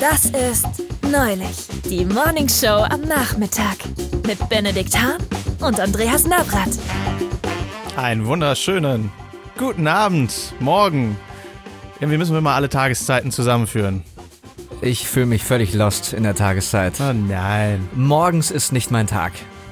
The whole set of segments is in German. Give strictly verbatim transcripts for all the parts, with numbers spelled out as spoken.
Das ist Neulich, die Morningshow am Nachmittag mit Benedikt Hahn und Andreas Navrat. Einen wunderschönen guten Abend, morgen. Irgendwie müssen wir mal alle Tageszeiten zusammenführen. Ich fühle mich völlig lost in der Tageszeit. Oh nein. Morgens ist nicht mein Tag.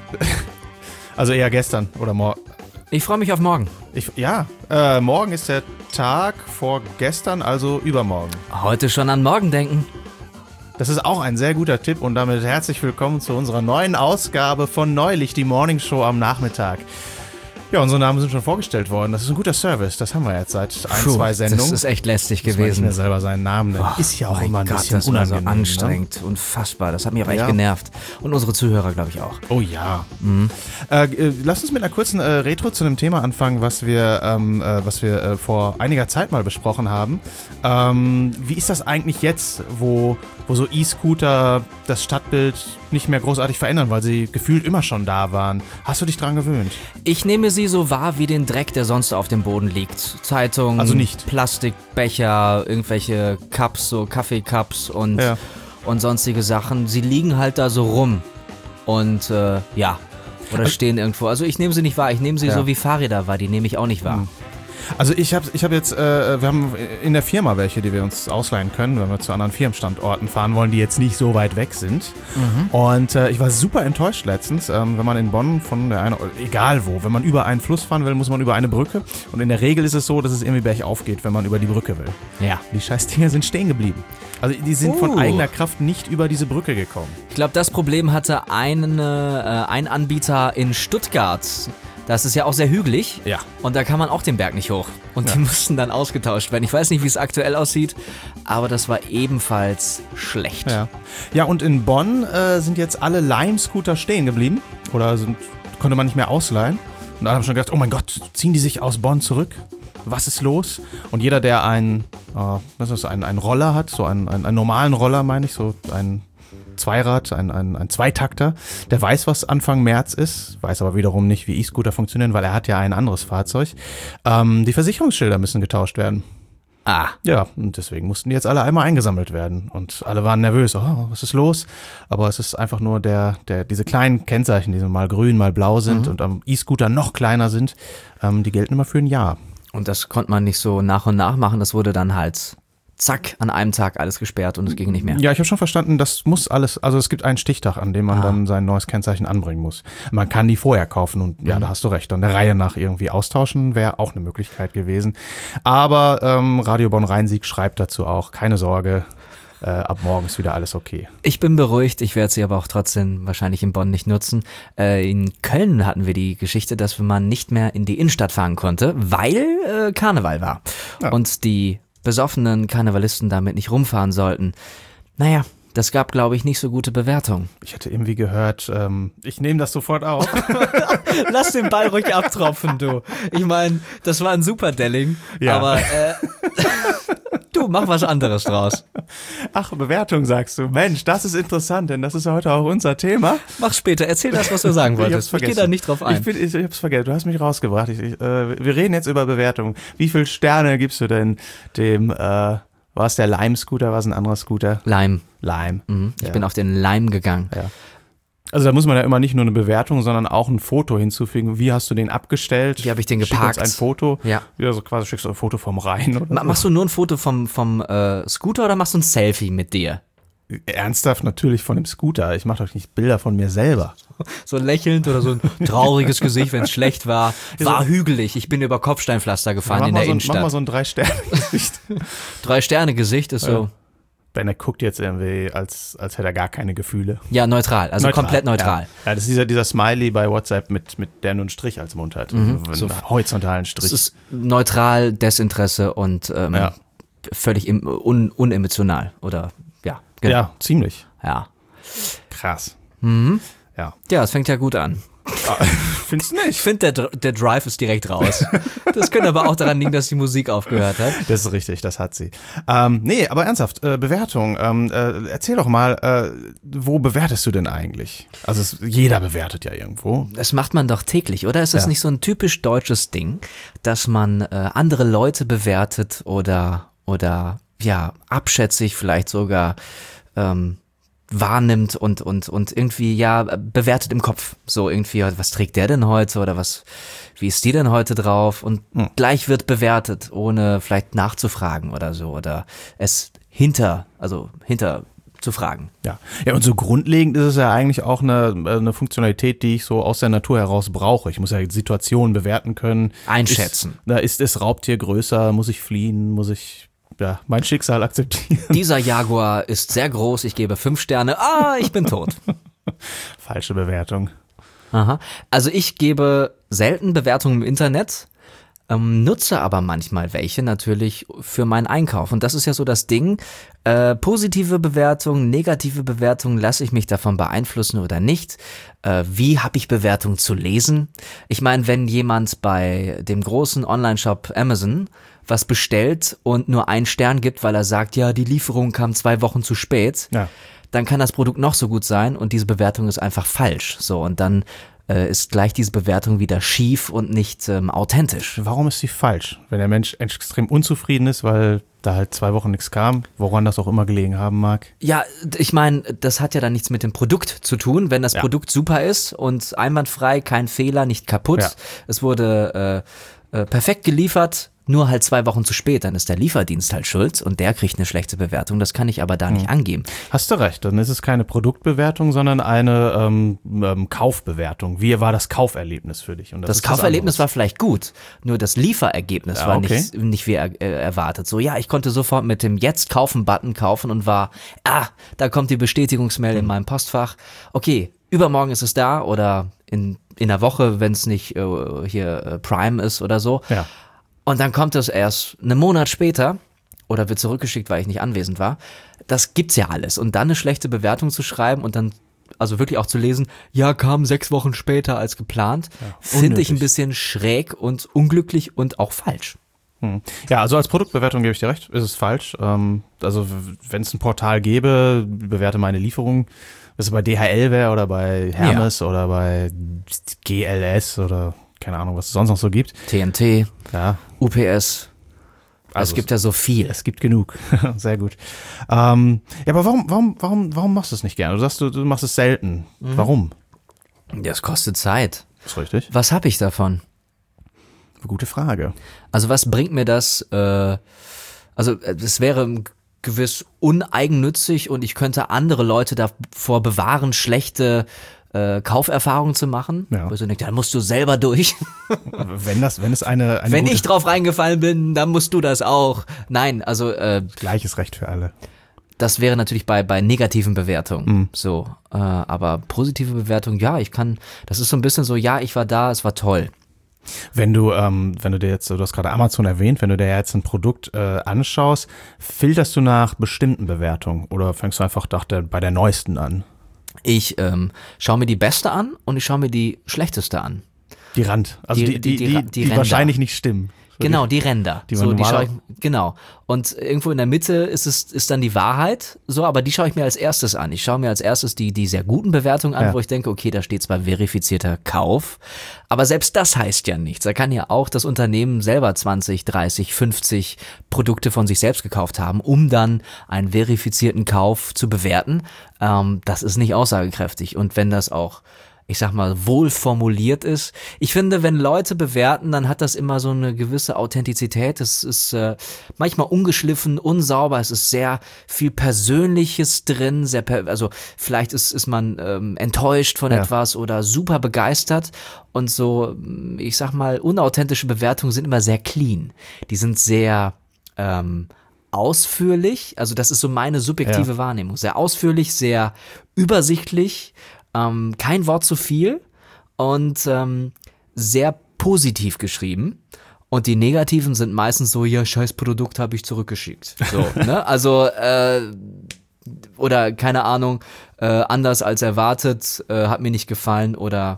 Also eher gestern oder morgen. Ich freue mich auf morgen. Ich, ja, äh, morgen ist der Tag vor gestern, also übermorgen. Heute schon an morgen denken. Das ist auch ein sehr guter Tipp und damit herzlich willkommen zu unserer neuen Ausgabe von Neulich, die Morningshow am Nachmittag. Ja, unsere Namen sind schon vorgestellt worden. Das ist ein guter Service. Das haben wir jetzt seit ein, Puh, zwei Sendungen. Das ist echt lästig Muss gewesen. Man nicht mehr selber seinen Namen nennen. Oh, ist ja auch mein immer ein Gott, bisschen das war so unangenehm, anstrengend. Ne? Unfassbar. Das hat mich aber echt Ja. genervt. Und unsere Zuhörer, glaube ich, auch. Oh ja. Mhm. Äh, äh, lass uns mit einer kurzen äh, Retro zu einem Thema anfangen, was wir, ähm, äh, was wir äh, vor einiger Zeit mal besprochen haben. Ähm, wie ist das eigentlich jetzt, wo, wo so E-Scooter das Stadtbild nicht mehr großartig verändern, weil sie gefühlt immer schon da waren? Hast du dich dran gewöhnt? Ich nehme sie so wahr wie den Dreck, der sonst auf dem Boden liegt. Zeitungen, Also nicht. Plastikbecher, irgendwelche Cups, so Kaffeecups und, Ja. und sonstige Sachen. Sie liegen halt da so rum und äh, ja, oder stehen irgendwo. Also ich nehme sie nicht wahr, ich nehme sie Ja. so wie Fahrräder wahr, die nehme ich auch nicht wahr. Mhm. Also ich habe ich hab jetzt, äh, wir haben in der Firma welche, die wir uns ausleihen können, wenn wir zu anderen Firmenstandorten fahren wollen, die jetzt nicht so weit weg sind. Mhm. Und äh, ich war super enttäuscht letztens, ähm, wenn man in Bonn von der einen, egal wo, wenn man über einen Fluss fahren will, muss man über eine Brücke. Und in der Regel ist es so, dass es irgendwie bergauf geht, wenn man über die Brücke will. Ja. Die scheiß Dinger sind stehen geblieben. Also die sind Uh. von eigener Kraft nicht über diese Brücke gekommen. Ich glaube, das Problem hatte eine, äh, ein Anbieter in Stuttgart. Das ist ja auch sehr hügelig. Ja. Und da kann man auch den Berg nicht hoch. Und Ja. die mussten dann ausgetauscht werden. Ich weiß nicht, wie es aktuell aussieht, aber das war ebenfalls schlecht. Ja, ja und in Bonn äh, sind jetzt alle Lime-Scooter stehen geblieben. Oder sind, konnte man nicht mehr ausleihen. Und alle haben schon gedacht, oh mein Gott, ziehen die sich aus Bonn zurück? Was ist los? Und jeder, der einen, äh, was ist das, einen, einen Roller hat, so einen, einen, einen normalen Roller, meine ich, so einen Zweirad, ein, ein, ein Zweitakter, der weiß, was Anfang März ist, weiß aber wiederum nicht, wie E-Scooter funktionieren, weil er hat ja ein anderes Fahrzeug. Ähm, die Versicherungsschilder müssen getauscht werden. Ah. Ja, und deswegen mussten die jetzt alle einmal eingesammelt werden. Und alle waren nervös. Oh, was ist los? Aber es ist einfach nur der, der, diese kleinen Kennzeichen, die so mal grün, mal blau sind, mhm, und am E-Scooter noch kleiner sind, ähm, die gelten immer für ein Jahr. Und das konnte man nicht so nach und nach machen. Das wurde dann halt zack, an einem Tag alles gesperrt und es ging nicht mehr. Ja, ich habe schon verstanden, das muss alles, also es gibt einen Stichtag, an dem man ah. dann sein neues Kennzeichen anbringen muss. Man kann die vorher kaufen und ja, mhm, da hast du recht. Dann der Reihe nach irgendwie austauschen wäre auch eine Möglichkeit gewesen. Aber ähm, Radio Bonn-Rhein-Sieg schreibt dazu auch, keine Sorge, äh, ab morgen ist wieder alles okay. Ich bin beruhigt, ich werde sie aber auch trotzdem wahrscheinlich in Bonn nicht nutzen. Äh, in Köln hatten wir die Geschichte, dass man nicht mehr in die Innenstadt fahren konnte, weil äh, Karneval war. Ja. Und die besoffenen Karnevalisten damit nicht rumfahren sollten. Naja, das gab, glaube ich, nicht so gute Bewertungen. Ich hätte irgendwie gehört, ähm, ich nehme das sofort auf. Lass den Ball ruhig abtropfen, du. Ich meine, das war ein super Delling, ja, aber äh, du, mach was anderes draus. Ach, Bewertung sagst du. Mensch, das ist interessant, denn das ist ja heute auch unser Thema. Mach später, erzähl das, was du sagen wolltest. Ich, ich gehe da nicht drauf ein. Ich, bin, ich, ich hab's vergessen, du hast mich rausgebracht. Ich, ich, äh, wir reden jetzt über Bewertung. Wie viele Sterne gibst du denn dem, äh, war es der Lime-Scooter, war es ein anderer Scooter? Lime. Lime. Mhm. Ich ja. bin auf den Lime gegangen. Ja. Also da muss man ja immer nicht nur eine Bewertung, sondern auch ein Foto hinzufügen. Wie hast du den abgestellt? Wie habe ich den geparkt? Schick uns ein Foto. Ja. Ja, so quasi schickst du ein Foto vom Rhein oder Ma- Machst so. du nur ein Foto vom, vom äh, Scooter oder machst du ein Selfie mit dir? Ernsthaft natürlich von dem Scooter. Ich mache doch nicht Bilder von mir selber. So lächelnd oder so ein trauriges Gesicht, wenn es schlecht war. War hügelig, ich bin über Kopfsteinpflaster gefahren Mach in mal der so ein, Innenstadt. Mach mal so ein Drei-Sterne-Gesicht. Drei-Sterne-Gesicht ist so... Ben, er guckt jetzt irgendwie, als, als hätte er gar keine Gefühle. Ja, neutral, also neutral, komplett neutral. Ja. ja, das ist dieser, dieser Smiley bei WhatsApp, mit, mit der nur einen Strich als Mund hat. Mhm. Einen So horizontalen Strich. Es ist neutral, Desinteresse und ähm, ja. völlig im, un, unemotional. Oder, ja. Genau. Ja, ziemlich. Ja. Krass. Mhm. Ja. Ja, es fängt ja gut an. Findest du nicht? Ich finde, der, der Drive ist direkt raus. Das könnte aber auch daran liegen, dass die Musik aufgehört hat. Das ist richtig, das hat sie. Ähm, nee, aber ernsthaft, äh, Bewertung. Ähm, äh, erzähl doch mal, äh, wo bewertest du denn eigentlich? Also es, jeder bewertet ja irgendwo. Das macht man doch täglich, oder? Ist das Ja. nicht so ein typisch deutsches Ding, dass man äh, andere Leute bewertet oder, oder ja, abschätzig vielleicht sogar ähm, wahrnimmt und und und irgendwie ja bewertet im Kopf. So irgendwie, was trägt der denn heute oder was, wie ist die denn heute drauf? Und hm. gleich wird bewertet, ohne vielleicht nachzufragen oder so oder es hinter, also hinter zu fragen. Ja. Ja, und so grundlegend ist es ja eigentlich auch eine, eine Funktionalität, die ich so aus der Natur heraus brauche. Ich muss ja Situationen bewerten können. Einschätzen. Ist, da ist das Raubtier größer, muss ich fliehen, muss ich ja, mein Schicksal akzeptieren. Dieser Jaguar ist sehr groß, ich gebe fünf Sterne, ah, ich bin tot. Falsche Bewertung. Aha. Also ich gebe selten Bewertungen im Internet, ähm, nutze aber manchmal welche natürlich für meinen Einkauf. Und das ist ja so das Ding, äh, positive Bewertungen, negative Bewertungen, lasse ich mich davon beeinflussen oder nicht? Äh, wie habe ich Bewertungen zu lesen? Ich meine, wenn jemand bei dem großen Online-Shop Amazon was bestellt und nur einen Stern gibt, weil er sagt, ja, die Lieferung kam zwei Wochen zu spät, ja. dann kann das Produkt noch so gut sein und diese Bewertung ist einfach falsch. So, und dann äh, ist gleich diese Bewertung wieder schief und nicht ähm, authentisch. Warum ist sie falsch? Wenn der Mensch extrem unzufrieden ist, weil da halt zwei Wochen nichts kam, woran das auch immer gelegen haben mag. Ja, ich meine, das hat ja dann nichts mit dem Produkt zu tun. Wenn das ja. Produkt super ist und einwandfrei, kein Fehler, nicht kaputt, ja. es wurde äh, äh, perfekt geliefert, nur halt zwei Wochen zu spät, dann ist der Lieferdienst halt schuld und der kriegt eine schlechte Bewertung. Das kann ich aber da nicht hm. angeben. Hast du recht, dann ist es keine Produktbewertung, sondern eine ähm, ähm, Kaufbewertung. Wie war das Kauferlebnis für dich? Und das das Kauferlebnis war vielleicht gut, nur das Lieferergebnis ja, war okay. nicht, nicht wie er, äh, erwartet. So, ja, ich konnte sofort mit dem Jetzt-Kaufen-Button kaufen und war, ah, da kommt die Bestätigungsmail hm. in meinem Postfach. Okay, übermorgen ist es da oder in, in einer Woche, wenn es nicht äh, hier äh, Prime ist oder so. Ja. Und dann kommt es erst einen Monat später oder wird zurückgeschickt, weil ich nicht anwesend war. Das gibt's ja alles. Und dann eine schlechte Bewertung zu schreiben und dann also wirklich auch zu lesen, ja, kam sechs Wochen später als geplant, ja, finde ich ein bisschen schräg und unglücklich und auch falsch. Hm. Ja, also als Produktbewertung gebe ich dir recht, ist es falsch. Ähm, also wenn es ein Portal gäbe, bewerte meine Lieferung, was bei D H L wäre oder bei Hermes ja. oder bei G L S oder keine Ahnung, was es sonst noch so gibt. T N T, ja. U P S. Also es gibt ja so viel. Es gibt genug. Sehr gut. Ähm, ja, aber warum, warum, warum, warum machst du es nicht gerne? Du sagst, du, du machst es selten. Mhm. Warum? Ja, es kostet Zeit. Ist richtig. Was habe ich davon? Gute Frage. Also was bringt mir das? Äh, also es wäre gewiss uneigennützig und ich könnte andere Leute davor bewahren, schlechte Äh, Kauferfahrungen zu machen, ja. wo ich so denke, dann musst du selber durch. wenn das, wenn es eine, eine wenn ich drauf reingefallen bin, dann musst du das auch. Nein, also äh, gleiches Recht für alle. Das wäre natürlich bei bei negativen Bewertungen mhm. so, äh, aber positive Bewertungen, ja, ich kann. Das ist so ein bisschen so, ja, ich war da, es war toll. Wenn du, ähm, wenn du dir jetzt, du hast gerade Amazon erwähnt, wenn du dir jetzt ein Produkt äh, anschaust, filterst du nach bestimmten Bewertungen oder fängst du einfach nach der, bei der neuesten an? Ich ähm, schaue mir die beste an und ich schaue mir die schlechteste an. Die Rand, also die, die, die, die, die, die wahrscheinlich nicht stimmen. Genau, die Ränder. Die so, die schaue ich, genau. Und irgendwo in der Mitte ist es ist dann die Wahrheit, so, aber die schaue ich mir als erstes an. Ich schaue mir als erstes die die sehr guten Bewertungen an, ja. wo ich denke, okay, da steht zwar verifizierter Kauf, aber selbst das heißt ja nichts. Da kann ja auch das Unternehmen selber zwanzig, dreißig, fünfzig Produkte von sich selbst gekauft haben, um dann einen verifizierten Kauf zu bewerten. Ähm, das ist nicht aussagekräftig. Und wenn das auch, ich sag mal, wohl formuliert ist. Ich finde, wenn Leute bewerten, dann hat das immer so eine gewisse Authentizität. Es ist äh, manchmal ungeschliffen, unsauber. Es ist sehr viel Persönliches drin. Sehr per- also vielleicht ist, ist man ähm, enttäuscht von ja. etwas oder super begeistert. Und so, ich sag mal, unauthentische Bewertungen sind immer sehr clean. Die sind sehr ähm, ausführlich. Also das ist so meine subjektive ja. Wahrnehmung. Sehr ausführlich, sehr übersichtlich. Ähm, kein Wort zu viel und ähm, sehr positiv geschrieben. Und die Negativen sind meistens so, ja, scheiß Produkt habe ich zurückgeschickt. So, ne? Also, äh, oder keine Ahnung, äh, anders als erwartet, äh, hat mir nicht gefallen oder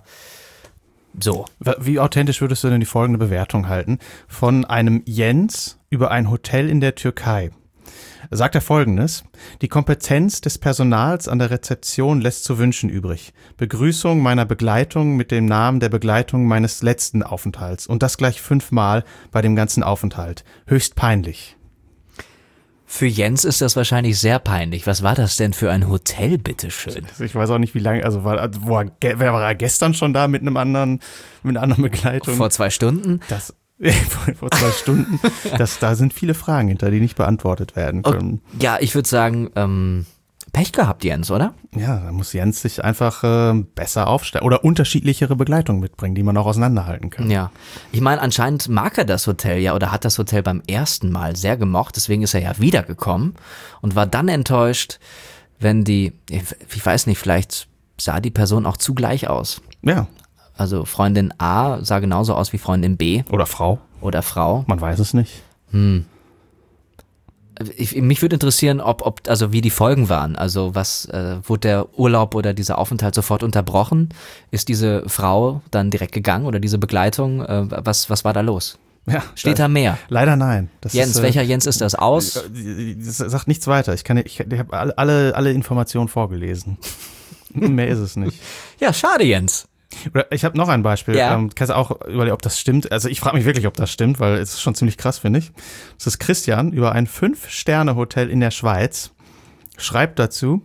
so. Wie authentisch würdest du denn die folgende Bewertung halten? Von einem Jens über ein Hotel in der Türkei. Sagt er Folgendes: Die Kompetenz des Personals an der Rezeption lässt zu wünschen übrig. Begrüßung meiner Begleitung mit dem Namen der Begleitung meines letzten Aufenthalts und das gleich fünfmal bei dem ganzen Aufenthalt. Höchst peinlich. Für Jens ist das wahrscheinlich sehr peinlich. Was war das denn für ein Hotel, bitteschön? Ich weiß auch nicht, wie lange, also war, wo er, wer war er gestern schon da mit einem anderen, mit einer anderen Begleitung? Vor zwei Stunden? Das, vor, vor zwei Stunden. Das, da sind viele Fragen hinter, die nicht beantwortet werden können. Oh, ja, ich würde sagen, ähm, Pech gehabt, Jens, oder? Ja, da muss Jens sich einfach äh, besser aufstellen oder unterschiedlichere Begleitungen mitbringen, die man auch auseinanderhalten kann. Ja, ich meine, anscheinend mag er das Hotel ja oder hat das Hotel beim ersten Mal sehr gemocht, deswegen ist er ja wiedergekommen und war dann enttäuscht, wenn die, ich weiß nicht, vielleicht sah die Person auch zugleich aus. Ja. Also Freundin A sah genauso aus wie Freundin B. Oder Frau. Oder Frau. Man weiß es nicht. Hm. Ich, mich würde interessieren, ob, ob, also wie die Folgen waren. Also was, äh, wurde der Urlaub oder dieser Aufenthalt sofort unterbrochen? Ist diese Frau dann direkt gegangen oder diese Begleitung? Äh, was, was war da los? Ja, Steht da mehr? Leider nein. Das Jens, ist, äh, welcher Jens ist das? Aus? Das sagt nichts weiter. Ich kann, ich, ich habe alle, alle Informationen vorgelesen. Mehr ist es nicht. Ja, schade, Jens. Oder ich habe noch ein Beispiel. Ja. Ähm, kannst du auch überlegen, ob das stimmt. Also ich frage mich wirklich, ob das stimmt, weil es ist schon ziemlich krass, finde ich. Das ist Christian über ein Fünf-Sterne-Hotel in der Schweiz. Schreibt dazu: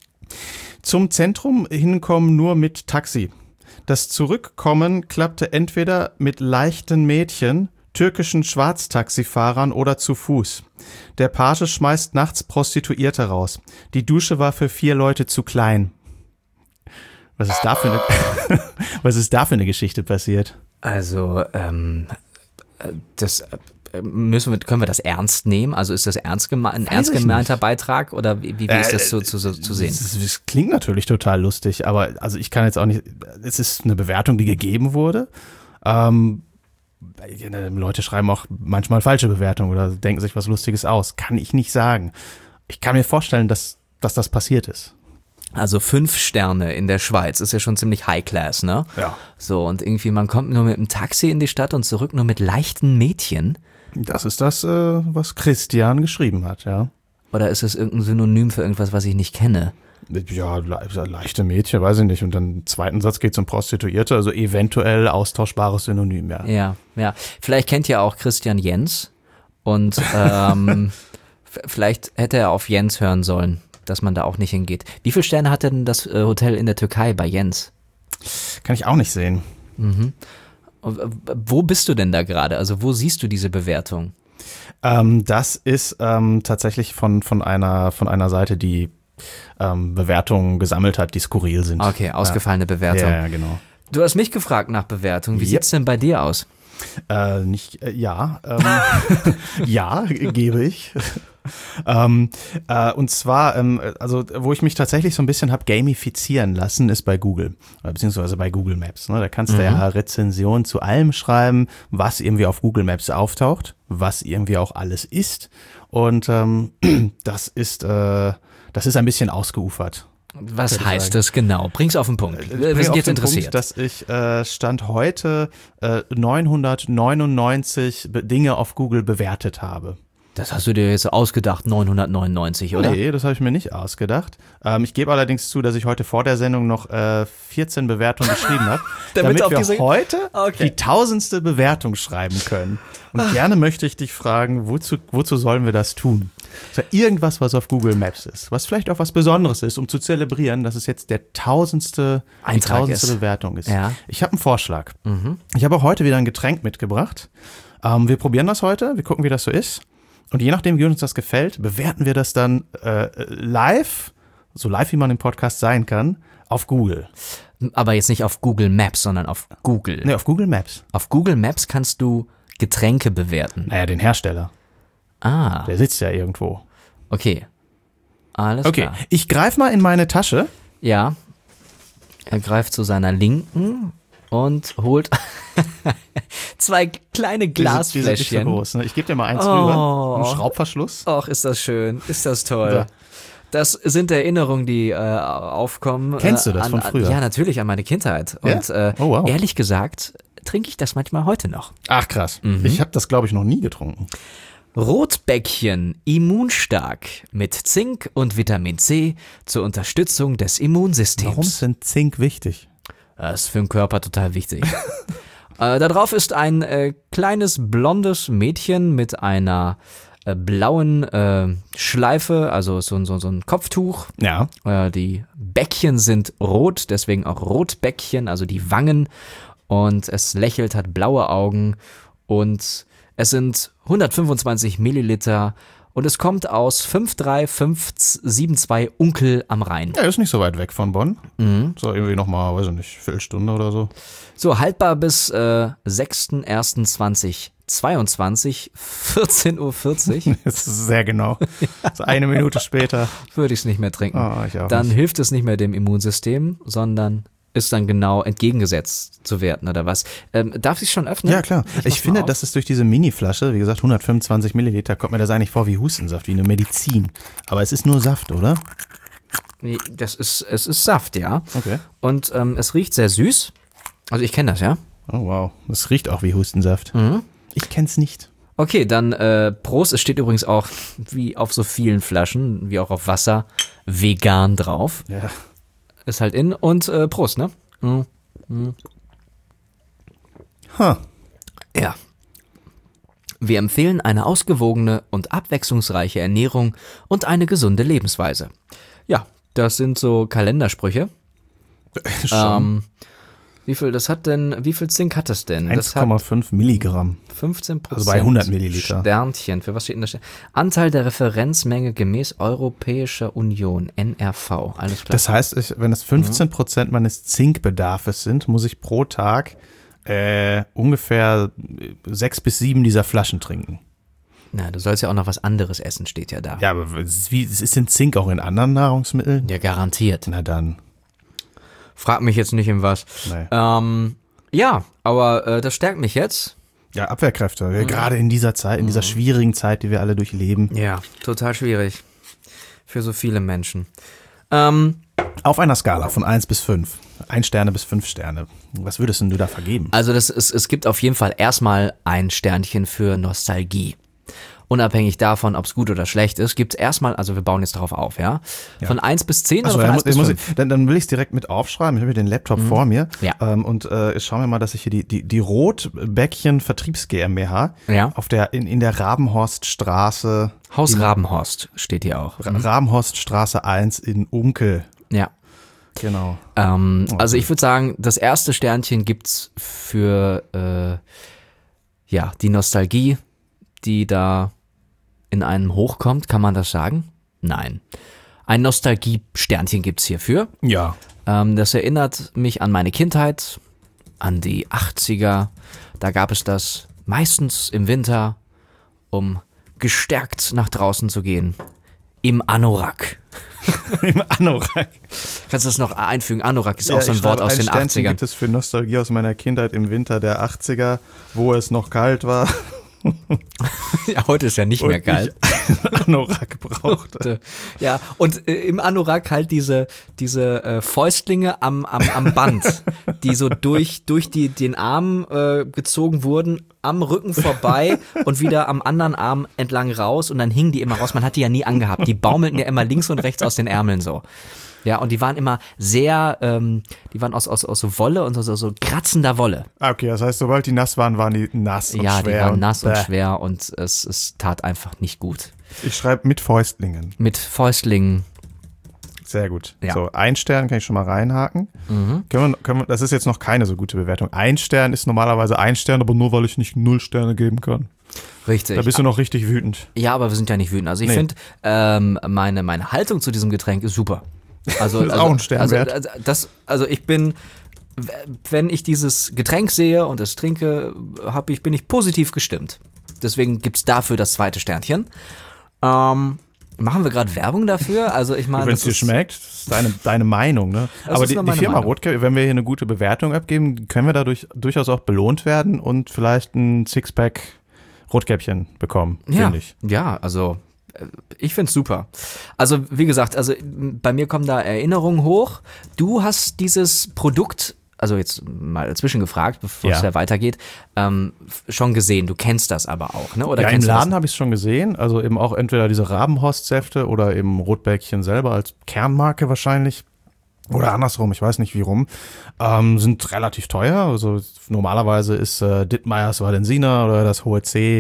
Zum Zentrum hinkommen nur mit Taxi. Das Zurückkommen klappte entweder mit leichten Mädchen, türkischen Schwarztaxifahrern oder zu Fuß. Der Page schmeißt nachts Prostituierte raus. Die Dusche war für vier Leute zu klein. Was ist da für eine, was ist da für eine Geschichte passiert? Also, ähm, das müssen wir, können wir das ernst nehmen? Also ist das ernst geme- ein Weiß ernst ich gemeinter nicht. Beitrag oder wie, wie ist das zu, zu, zu sehen? Das, das klingt natürlich total lustig, aber also ich kann jetzt auch nicht, es ist eine Bewertung, die gegeben wurde. Ähm, Leute schreiben auch manchmal falsche Bewertungen oder denken sich was Lustiges aus. Kann ich nicht sagen. Ich kann mir vorstellen, dass, dass das passiert ist. Also fünf Sterne in der Schweiz ist ja schon ziemlich High Class, ne? Ja. So, und irgendwie, man kommt nur mit dem Taxi in die Stadt und zurück nur mit leichten Mädchen. Das ist das, äh, was Christian geschrieben hat, ja. Oder ist es irgendein Synonym für irgendwas, was ich nicht kenne? Ja, le- leichte Mädchen, weiß ich nicht. Und dann im zweiten Satz geht es um Prostituierte, also eventuell austauschbares Synonym, ja. Ja, ja. Vielleicht kennt ihr auch Christian Jens und ähm, f- vielleicht hätte er auf Jens hören sollen, dass man da auch nicht hingeht. Wie viele Sterne hat denn das äh, Hotel in der Türkei bei Jens? Kann ich auch nicht sehen. Mhm. Wo bist du denn da gerade? Also wo siehst du diese Bewertung? Ähm, das ist ähm, tatsächlich von, von, einer, von einer Seite, die ähm, Bewertungen gesammelt hat, die skurril sind. Okay, ausgefallene Bewertung. Ja, ja, genau. Du hast mich gefragt nach Bewertung. Wie Yep. sieht's denn bei dir aus? Äh, nicht, äh, ja, ähm, ja, gebe ich. ähm, äh, und zwar, ähm, also wo ich mich tatsächlich so ein bisschen habe gamifizieren lassen, ist bei Google, äh, beziehungsweise bei Google Maps. Ne? Da kannst du Mhm. ja Rezensionen zu allem schreiben, was irgendwie auf Google Maps auftaucht, was irgendwie auch alles ist. Und ähm, das ist, äh, das ist ein bisschen ausgeufert. Was Würde ich heißt sagen. das genau? Bring's auf den Punkt. Ich Wir bringe sind auf jetzt den interessiert. Punkt, dass ich äh, Stand heute äh, neunhundertneunundneunzig Be- Dinge auf Google bewertet habe. Das hast du dir jetzt ausgedacht, neunhundertneunundneunzig, oder? Nee, das habe ich mir nicht ausgedacht. Ähm, ich gebe allerdings zu, dass ich heute vor der Sendung noch äh, vierzehn Bewertungen geschrieben habe, Damit damit, auf wir diese- heute Okay. die tausendste Bewertung schreiben können. Und gerne möchte ich dich fragen, wozu, wozu sollen wir das tun? Also irgendwas, was auf Google Maps ist, was vielleicht auch was Besonderes ist, um zu zelebrieren, dass es jetzt der tausendste, die Eintrag tausendste ist. Bewertung ist. Ja. Ich habe einen Vorschlag. Mhm. Ich habe auch heute wieder ein Getränk mitgebracht. Ähm, wir probieren das heute, wir gucken, wie das so ist. Und je nachdem, wie uns das gefällt, bewerten wir das dann äh, live, so live, wie man im Podcast sein kann, auf Google. Aber jetzt nicht auf Google Maps, sondern auf Google. Ne, auf Google Maps. Auf Google Maps kannst du Getränke bewerten. Naja, den Hersteller. Ah, Der sitzt ja irgendwo. okay. Alles Okay, klar. ich greife mal in meine Tasche. Ja. Er greift zu seiner Linken und holt zwei kleine Die sind- die sind nicht so Glasfläschchen. groß, ne? Ich gebe dir mal eins Oh. rüber. Ein Schraubverschluss. Ach, ist das schön. Ist das toll. So. Das sind Erinnerungen, die äh, aufkommen. Kennst du äh, das an, von früher? An, ja, natürlich, an meine Kindheit. Ja? Und äh, Oh, wow. ehrlich gesagt, trinke ich das manchmal heute noch. Ach krass. Mhm. Ich habe das, glaube ich, noch nie getrunken. Rotbäckchen, immunstark, mit Zink und Vitamin C zur Unterstützung des Immunsystems. Warum ist denn Zink wichtig? Das ist für den Körper total wichtig. äh, da drauf ist ein äh, kleines blondes Mädchen mit einer äh, blauen äh, Schleife, also so, so, so ein Kopftuch. Ja. Äh, die Bäckchen sind rot, deswegen auch Rotbäckchen, also die Wangen. Und es lächelt, hat blaue Augen und es sind hundertfünfundzwanzig Milliliter und es kommt aus fünf drei fünf sieben zwei Unkel am Rhein. Ja, ist nicht so weit weg von Bonn. Mhm. So irgendwie nochmal, weiß ich nicht, Viertelstunde oder so. So, haltbar bis äh, sechster erster zweitausendzweiundzwanzig, vierzehn Uhr vierzig. Das ist sehr genau. So eine Minute später. Würde ich es nicht mehr trinken. Oh, ich auch Dann nicht. hilft es nicht mehr dem Immunsystem, sondern ist dann genau entgegengesetzt zu werten oder was. Ähm, darf ich schon öffnen? Ja, klar. Ich, mach's ich finde, mal auf. das ist durch diese Mini-Flasche, wie gesagt, hundertfünfundzwanzig Milliliter, kommt mir das eigentlich vor wie Hustensaft, wie eine Medizin. Aber es ist nur Saft, oder? Nee, das ist, es ist Saft, ja. Okay. Und ähm, es riecht sehr süß. Also ich kenne das, ja. Oh, wow. Das riecht auch wie Hustensaft. Mhm. Ich kenn's nicht. Okay, dann äh, Prost. Es steht übrigens auch, wie auf so vielen Flaschen, wie auch auf Wasser, vegan drauf. Ja. Ist halt in. Und äh, Prost, ne? Mhm. Huh. Ja. Wir empfehlen eine ausgewogene und abwechslungsreiche Ernährung und eine gesunde Lebensweise. Ja, das sind so Kalendersprüche. Schon. Ähm, wie viel, das hat denn, wie viel Zink hat das denn? Das eins Komma hat fünf Milligramm. fünfzehn Prozent. Also bei hundert Milliliter. Sternchen. Für was steht denn das? Anteil der Referenzmenge gemäß Europäischer Union, N R V. Alles klar. Das heißt, ich, wenn es fünfzehn Prozent meines Zinkbedarfes sind, muss ich pro Tag äh, ungefähr sechs bis sieben dieser Flaschen trinken. Na, du sollst ja auch noch was anderes essen, steht ja da. Ja, aber wie, ist denn Zink auch in anderen Nahrungsmitteln? Ja, garantiert. Na dann. Frag mich jetzt nicht in was. Nee. Ähm, ja, aber äh, das stärkt mich jetzt. Ja, Abwehrkräfte. Ja, gerade in dieser Zeit, in dieser schwierigen Zeit, die wir alle durchleben. Ja, total schwierig. Für so viele Menschen. Ähm, Auf einer Skala von eins bis fünf. ein Sterne bis fünf Sterne. Was würdest denn du da vergeben? also das ist, es gibt auf jeden Fall erstmal ein Sternchen für Nostalgie. Unabhängig davon, ob es gut oder schlecht ist, gibt es erstmal, also wir bauen jetzt darauf auf, ja? Von eins bis zehn Achso, oder von ja, eins bis muss fünf? ich, dann, dann will ich es direkt mit aufschreiben. Ich habe hier den Laptop vor mir. Ja. Ähm, und äh, ich schaue mir mal, dass ich hier die, die, die Rotbäckchen Vertriebs GmbH Ja. auf der, in, in der Rabenhorststraße, Haus Rabenhorst steht hier auch. Ra- Rabenhorststraße eins in Unkel. Ja. Genau. Ähm, also ich würde sagen, das erste Sternchen gibt's für äh, ja, die Nostalgie, die da in einem hochkommt, kann man das sagen? Nein. Ein Nostalgie-Sternchen gibt's hierfür. Ja. Ähm, das erinnert mich an meine Kindheit, an die achtziger. Da gab es das meistens im Winter, um gestärkt nach draußen zu gehen. Im Anorak. Im Anorak. Kannst du das noch einfügen? Anorak ist auch so ein ich Wort schreibe, aus ein den Sternchen achtzigern. gibt es für Nostalgie aus meiner Kindheit im Winter der achtziger, wo es noch kalt war. Ja, heute ist ja nicht mehr Und kalt. ich einen Anorak brauchte. Ja, und äh, im Anorak halt diese, diese äh, Fäustlinge am, am, am Band, die so durch, durch die, den Arm äh, gezogen wurden, am Rücken vorbei und wieder am anderen Arm entlang raus und dann hingen die immer raus. Man hat die ja nie angehabt. Die baumelten ja immer links und rechts aus den Ärmeln so. Ja, und die waren immer sehr, ähm, die waren aus, aus, aus so Wolle und so, so, so kratzender Wolle. Ah, okay, das heißt, sobald die nass waren, waren die nass und Ja, schwer. die waren nass und bäh. schwer und es, es tat einfach nicht gut. Ich schreibe mit Fäustlingen. Mit Fäustlingen. Sehr gut. Ja. So, ein Stern kann ich schon mal reinhaken. Können wir, können wir, das ist jetzt noch keine so gute Bewertung. Ein Stern ist normalerweise ein Stern, aber nur weil ich nicht null Sterne geben kann. Richtig. Da bist du noch richtig wütend. Ja, aber wir sind ja nicht wütend. Also ich Nee. finde, ähm, meine, meine Haltung zu diesem Getränk ist super. Also, Ist also, auch ein Stern also, wert. also, das, also ich bin, w- wenn ich dieses Getränk sehe und es trinke, hab ich, bin ich positiv gestimmt. Deswegen gibt's dafür das zweite Sternchen. Ähm, machen wir gerade Werbung dafür? Also ich meine, Wenn es das dir ist- schmeckt, das ist deine, deine Meinung. Ne? Das Aber ist die, nur die meine Firma Meinung. Rotke, wenn wir hier eine gute Bewertung abgeben, können wir dadurch durchaus auch belohnt werden und vielleicht ein Sixpack Rotkäppchen bekommen, Ja, finde ich. ja, also äh, ich find's super. Also wie gesagt, also m, bei mir kommen da Erinnerungen hoch. Du hast dieses Produkt, also jetzt mal dazwischen gefragt, bevor Ja. es ja weitergeht, ähm, f- schon gesehen. Du kennst das aber auch, ne? Oder Ja, im kennst du Laden das? habe ich es schon gesehen. Also eben auch entweder diese Rabenhorstsäfte oder eben Rotbäckchen selber als Kernmarke wahrscheinlich. Oder andersrum, ich weiß nicht wie rum. Ähm, sind relativ teuer. Also normalerweise ist äh, Dittmeyers Valensina oder das Hohe C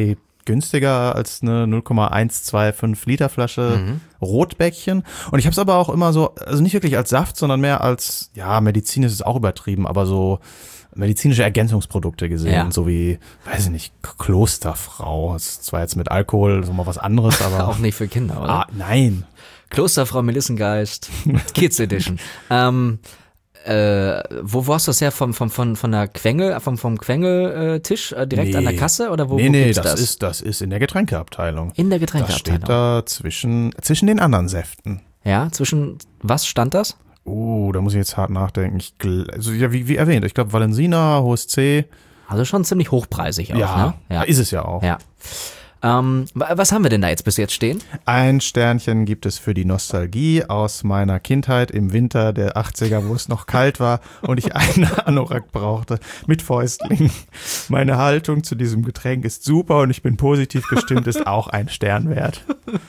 günstiger als eine null Komma eins zwei fünf Liter Flasche mhm. Rotbäckchen. Und ich habe es aber auch immer so, also nicht wirklich als Saft, sondern mehr als, ja, Medizin ist es auch übertrieben, aber so medizinische Ergänzungsprodukte gesehen, ja. so wie, weiß ich nicht, Klosterfrau. Das ist zwar jetzt mit Alkohol so mal was anderes, aber auch nicht für Kinder, oder? Ah, nein. Klosterfrau Melissengeist, Kids Edition. ähm, äh, wo, wo hast du das her? Vom, vom, von, von der Quengel, vom, vom Quengeltisch äh, direkt nee. an der Kasse? Oder wo, nee, wo nee, gibt's das, das? Ist, das ist in der Getränkeabteilung. In der Das Getränkeabteilung. steht da zwischen, zwischen den anderen Säften. Ja, zwischen, was stand das? Oh, da muss ich jetzt hart nachdenken. Ich, gl- also ja, wie, wie erwähnt, ich glaube Valensina, Hohes C. Also schon ziemlich hochpreisig auch, Ja, ne? ja, ist es ja auch. Ja. Ähm, was haben wir denn da jetzt bis jetzt stehen? Ein Sternchen gibt es für die Nostalgie aus meiner Kindheit im Winter der achtziger, wo es noch kalt war und ich einen Anorak brauchte mit Fäustlingen. Meine Haltung zu diesem Getränk ist super und ich bin positiv gestimmt, ist auch ein Stern wert.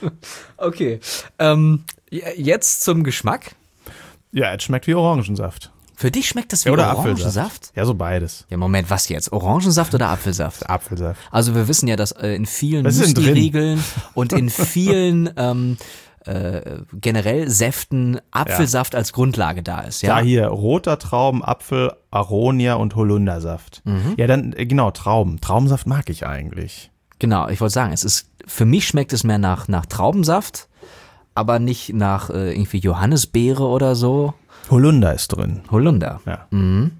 Okay. Ähm, jetzt zum Geschmack. Ja, es schmeckt wie Orangensaft. Für dich schmeckt das wie Ja, oder Orangensaft? Apfelsaft. Ja, so beides. Ja, Moment, was jetzt? Orangensaft oder Apfelsaft? Apfelsaft. Also wir wissen ja, dass äh, in vielen Was ist denn drin? Müsli-Riegeln und in vielen ähm, äh, generell Säften Apfelsaft als Grundlage da ist. Ja, Ja, hier roter Trauben, Apfel, Aronia und Holundersaft. Mhm. Ja, dann äh, genau, Trauben. Traubensaft mag ich eigentlich. Genau, ich wollte sagen, es ist, für mich schmeckt es mehr nach, nach Traubensaft, aber nicht nach äh, irgendwie Johannisbeere oder so. Holunder ist drin. Holunder. Ja. Mhm.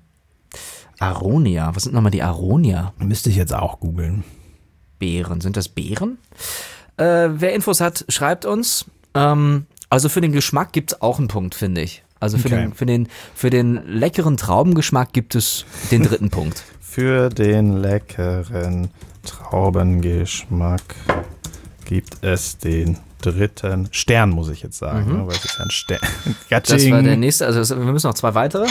Aronia, was sind nochmal die Aronia? Müsste ich jetzt auch googeln. Beeren, sind das Beeren? Äh, wer Infos hat, schreibt uns. Ähm, also für den Geschmack gibt es auch einen Punkt, finde ich. Also für, Okay. den, für, den, für den leckeren Traubengeschmack gibt es den dritten Punkt. Für den leckeren Traubengeschmack gibt es den dritten Stern, muss ich jetzt sagen, Mhm. ne, weil es ist ja ein Stern. Das war der nächste, also es- wir müssen noch zwei weitere.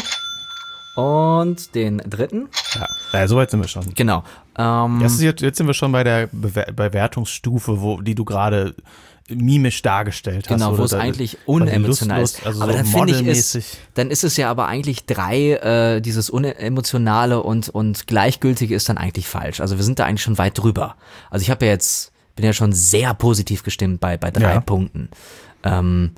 Und den dritten. Ja, ja, so weit sind wir schon. Genau. Ähm, Das ist jetzt, jetzt sind wir schon bei der Bewer- Bewertungsstufe, wo, die du gerade mimisch dargestellt hast. Genau, wo oder es da- eigentlich quasi unemotional ist. lustlos, also aber so dann finde ich es, modelmäßig. dann ist es ja aber eigentlich drei, äh, dieses unemotionale und, und gleichgültige ist dann eigentlich falsch. Also wir sind da eigentlich schon weit drüber. Also ich habe ja jetzt, bin ja schon sehr positiv gestimmt bei, bei drei Ja. Punkten. Ähm,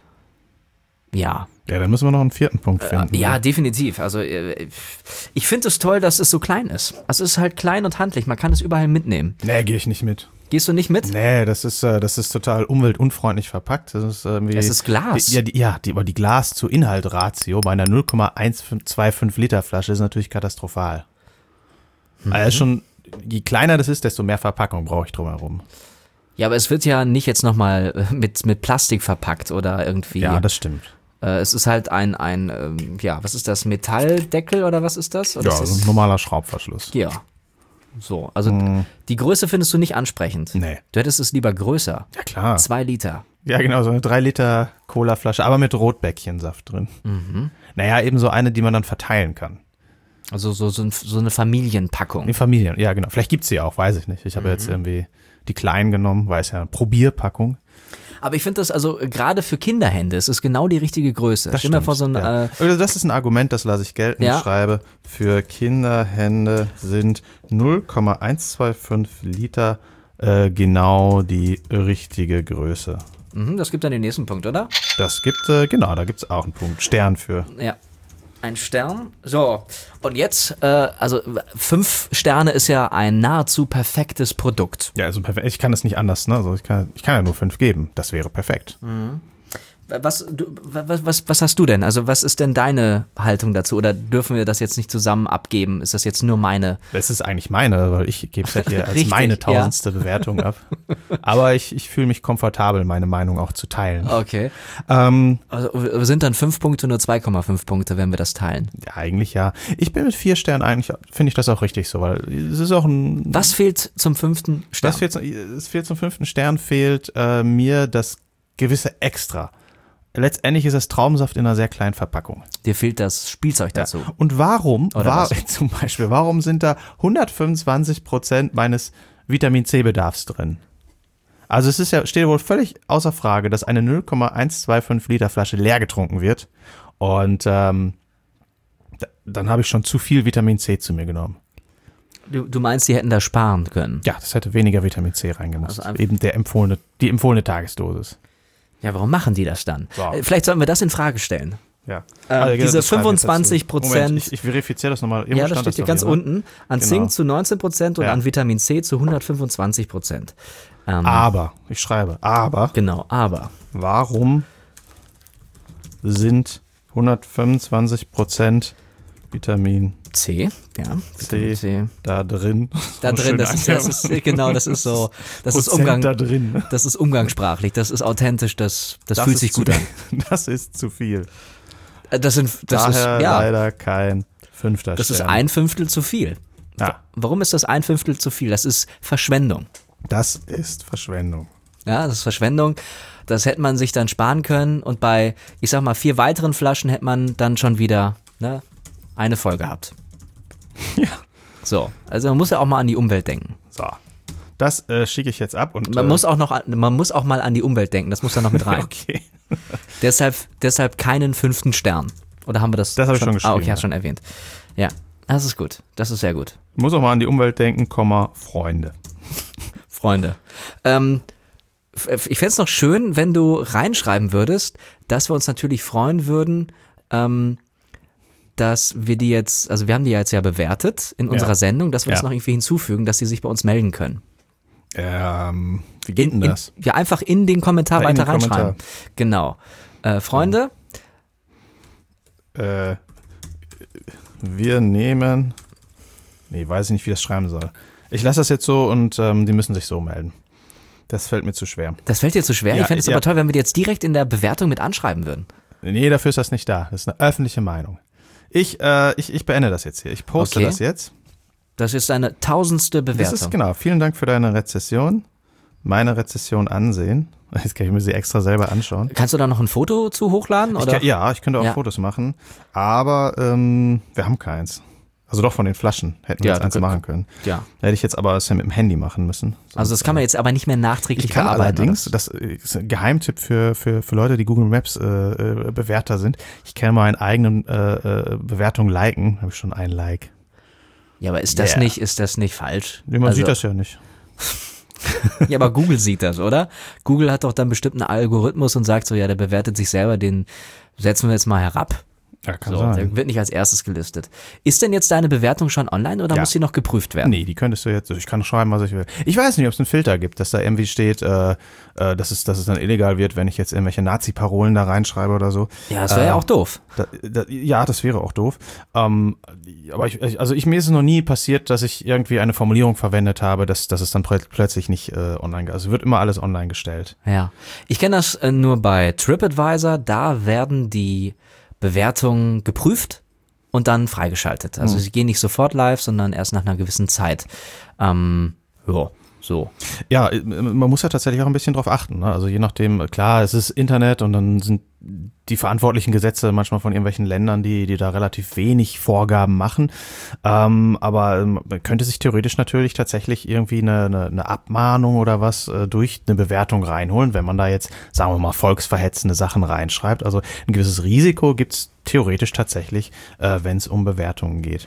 ja. Ja, dann müssen wir noch einen vierten Punkt finden. Ja, definitiv. Also äh, ich finde es toll, dass es so klein ist. Also es ist halt klein und handlich, man kann es überall mitnehmen. Nee, gehe ich nicht mit. Gehst du nicht mit? Nee, das ist, äh, das ist total umweltunfreundlich verpackt. Das ist irgendwie, Es ist Glas. Die, ja, die, ja die, aber die Glas-zu-Inhalt-Ratio bei einer null Komma eins zwei fünf Liter Flasche ist natürlich katastrophal. Mhm. Also schon, je kleiner das ist, desto mehr Verpackung brauche ich drumherum. Ja, aber es wird ja nicht jetzt nochmal mit, mit Plastik verpackt oder irgendwie. Ja, das stimmt. Äh, es ist halt ein, ein ähm, ja, was ist das, Metalldeckel oder was ist das? Oder Ja, ist also das ein normaler Schraubverschluss. ja. So, also die Größe findest du nicht ansprechend. Nee. Du hättest es lieber größer. Ja, klar. Zwei Liter. Ja, genau, so eine drei Liter Cola-Flasche, aber mit Rotbäckchensaft drin. Mhm. Naja, eben so eine, die man dann verteilen kann. Also so, so, ein- so eine Familienpackung. In Familien, ja genau. Vielleicht gibt's sie auch, weiß ich nicht. Ich habe Mhm. jetzt irgendwie die kleinen genommen, weil es ja eine Probierpackung. Aber ich finde das also äh, gerade für Kinderhände, es ist genau die richtige Größe. Stell mir vor so ein, ja. äh, Also das ist ein Argument, das lasse ich gelten. Ja. Ich schreibe, für Kinderhände sind null Komma eins zwei fünf Liter äh, genau die richtige Größe. mhm, das gibt dann den nächsten Punkt, oder? Das gibt, äh, genau, da gibt's auch einen Punkt. Stern für. Ja. Ein Stern. So, und jetzt, äh, also fünf Sterne ist ja ein nahezu perfektes Produkt. Ja, also perfekt. Ich kann das nicht anders, ne? Also ich kann, ich kann ja nur fünf geben. Das wäre perfekt. Was, du, was, was, was hast du denn? Also was ist denn deine Haltung dazu? Oder dürfen wir das jetzt nicht zusammen abgeben? Ist das jetzt nur meine? Das ist eigentlich meine, weil ich gebe es ja hier als Richtig, meine ja. tausendste Bewertung ab. Aber ich, ich fühle mich komfortabel, meine Meinung auch zu teilen. Okay. Ähm, Also sind dann fünf Punkte nur zwei Komma fünf Punkte, wenn wir das teilen? ja, eigentlich ja. Ich bin mit vier Sternen eigentlich, finde ich das auch richtig so, weil es ist auch ein... Was fehlt zum fünften Stern? Was fehlt, zum- es fehlt zum fünften Stern, fehlt äh, mir das gewisse Extra. Letztendlich ist es Traubensaft in einer sehr kleinen Verpackung. Dir fehlt das Spielzeug dazu. Und warum, Oder war, was? zum Beispiel, warum sind da hundertfünfundzwanzig Prozent meines Vitamin C-Bedarfs drin? Also es ist ja, steht wohl völlig außer Frage, dass eine null Komma eins zwei fünf Liter Flasche leer getrunken wird. Und ähm, da, dann habe ich schon zu viel Vitamin C zu mir genommen. Du, du meinst, die hätten da sparen können? Ja, das hätte weniger Vitamin C reingemusst. Also Eben der empfohlene, die empfohlene Tagesdosis. Ja, warum machen die das dann? So. Vielleicht sollten wir das in Frage stellen. Ja. Äh, Also, diese das schreibe ich jetzt fünfundzwanzig dazu. Prozent. Moment, ich, ich verifiziere das nochmal. Irgendwo Ja, das stand steht hier doch ganz ne? unten. An Genau. Zink zu neunzehn Prozent und Ja. an Vitamin C zu hundertfünfundzwanzig Prozent. Ähm, Aber, ich schreibe, aber, Genau, aber. warum sind hundertfünfundzwanzig Prozent Vitamin C, ja. C, Vitamin C. da drin? Da So drin, schön das ist, das ist, genau, das ist so, das ist Prozent Umgang, da drin. das ist umgangssprachlich, das ist authentisch, das, das, Das fühlt ist sich zu, gut an. Das ist zu viel. Äh, Das sind, das Daher ist, ja, leider kein fünfter das ist Stern. ein Fünftel zu viel. Ja, Warum ist das ein Fünftel zu viel? Das ist Verschwendung. das ist Verschwendung. Ja, das ist Verschwendung. Das hätte man sich dann sparen können und bei, ich sag mal, vier weiteren Flaschen hätte man dann schon wieder, ne, eine voll gehabt. Ja. So, also man muss ja auch mal an die Umwelt denken. So, das äh, schicke ich jetzt ab. Und, Man äh, muss auch noch, an- man muss auch mal an die Umwelt denken. Das muss da noch mit rein. Okay. Deshalb, deshalb keinen fünften Stern. Oder haben wir das? Das habe ich schon geschrieben, Ah, okay, ja. hast schon erwähnt. Ja, das ist gut. Das ist sehr gut. Muss auch mal an die Umwelt denken, Komma, Freunde. Freunde. Ähm, f- ich fände es noch schön, wenn du reinschreiben würdest, dass wir uns natürlich freuen würden, ähm, dass wir die jetzt, also wir haben die jetzt ja bewertet in unserer Ja. Sendung, dass wir das Ja. noch irgendwie hinzufügen, dass sie sich bei uns melden können. Ähm, wie geht In, denn in, das? ja, einfach in den Kommentar Ja, in weiter den Kommentar. reinschreiben. Genau. Äh, Freunde, Äh, wir nehmen. Nee, weiß ich nicht, wie das schreiben soll. Ich lasse das jetzt so und ähm, die müssen sich so melden. Das fällt mir zu schwer. das fällt dir zu schwer. Ja, ich fände es ja. aber toll, wenn wir die jetzt direkt in der Bewertung mit anschreiben würden. Nee, dafür ist das nicht da. Das ist eine öffentliche Meinung. Ich, äh, ich, ich beende das jetzt hier. Ich poste Okay. das jetzt. Das ist deine tausendste Bewertung. Das ist genau. Vielen Dank für deine Rezession. Meine Rezession ansehen. Jetzt kann ich mir sie extra selber anschauen. Kannst du da noch ein Foto zu hochladen? Ich Oder? kann, ja, ich könnte auch Ja. Fotos machen, aber ähm, wir haben keins. Also doch von den Flaschen hätten wir Ja, jetzt eins du könnt- machen können. Ja. Da hätte ich jetzt aber das ja mit dem Handy machen müssen. Also das kann man jetzt aber nicht mehr nachträglich Ich kann bearbeiten. allerdings, oder? das ist ein Geheimtipp für, für, für Leute, die Google Maps äh, äh, Bewerter sind, ich kann meine eigenen äh, äh, Bewertungen liken. Habe ich schon ein Like. Ja, aber ist das Yeah. nicht, ist das nicht falsch? Man Also- sieht das ja nicht. Ja, aber Google sieht das, oder? Google hat doch dann bestimmt einen Algorithmus und sagt so, ja, der bewertet sich selber, den setzen wir jetzt mal herab. Ja, kann So, sein. der wird nicht als erstes gelistet. Ist denn jetzt deine Bewertung schon online oder Ja. muss sie noch geprüft werden? Nee, die könntest du jetzt, ich kann schreiben, was ich will. Ich weiß nicht, ob es einen Filter gibt, dass da irgendwie steht, äh, äh, dass, es, dass es dann illegal wird, wenn ich jetzt irgendwelche Nazi-Parolen da reinschreibe oder so. Ja, das wäre ja Äh, auch doof. Da, da, ja, das wäre auch doof. Ähm, aber ich, ich- also ich, mir ist es noch nie passiert, dass ich irgendwie eine Formulierung verwendet habe, dass, dass es dann plö- plötzlich nicht äh, online geht. Also wird immer alles online gestellt. Ja. Ich kenne das äh, nur bei TripAdvisor, da werden die Bewertungen geprüft und dann freigeschaltet. Also Hm. sie gehen nicht sofort live, sondern erst nach einer gewissen Zeit. Ähm, ja, so. Ja, äh, man muss ja tatsächlich auch ein bisschen drauf achten. Ne? Also je nachdem, klar, es ist Internet und dann sind die verantwortlichen Gesetze manchmal von irgendwelchen Ländern, die, die da relativ wenig Vorgaben machen. Ähm, aber ähm, man könnte sich theoretisch natürlich tatsächlich irgendwie eine, eine, eine Abmahnung oder was äh, durch eine Bewertung reinholen, wenn man da jetzt, sagen wir mal, volksverhetzende Sachen reinschreibt. Also ein gewisses Risiko gibt es theoretisch tatsächlich, äh, wenn es um Bewertungen geht.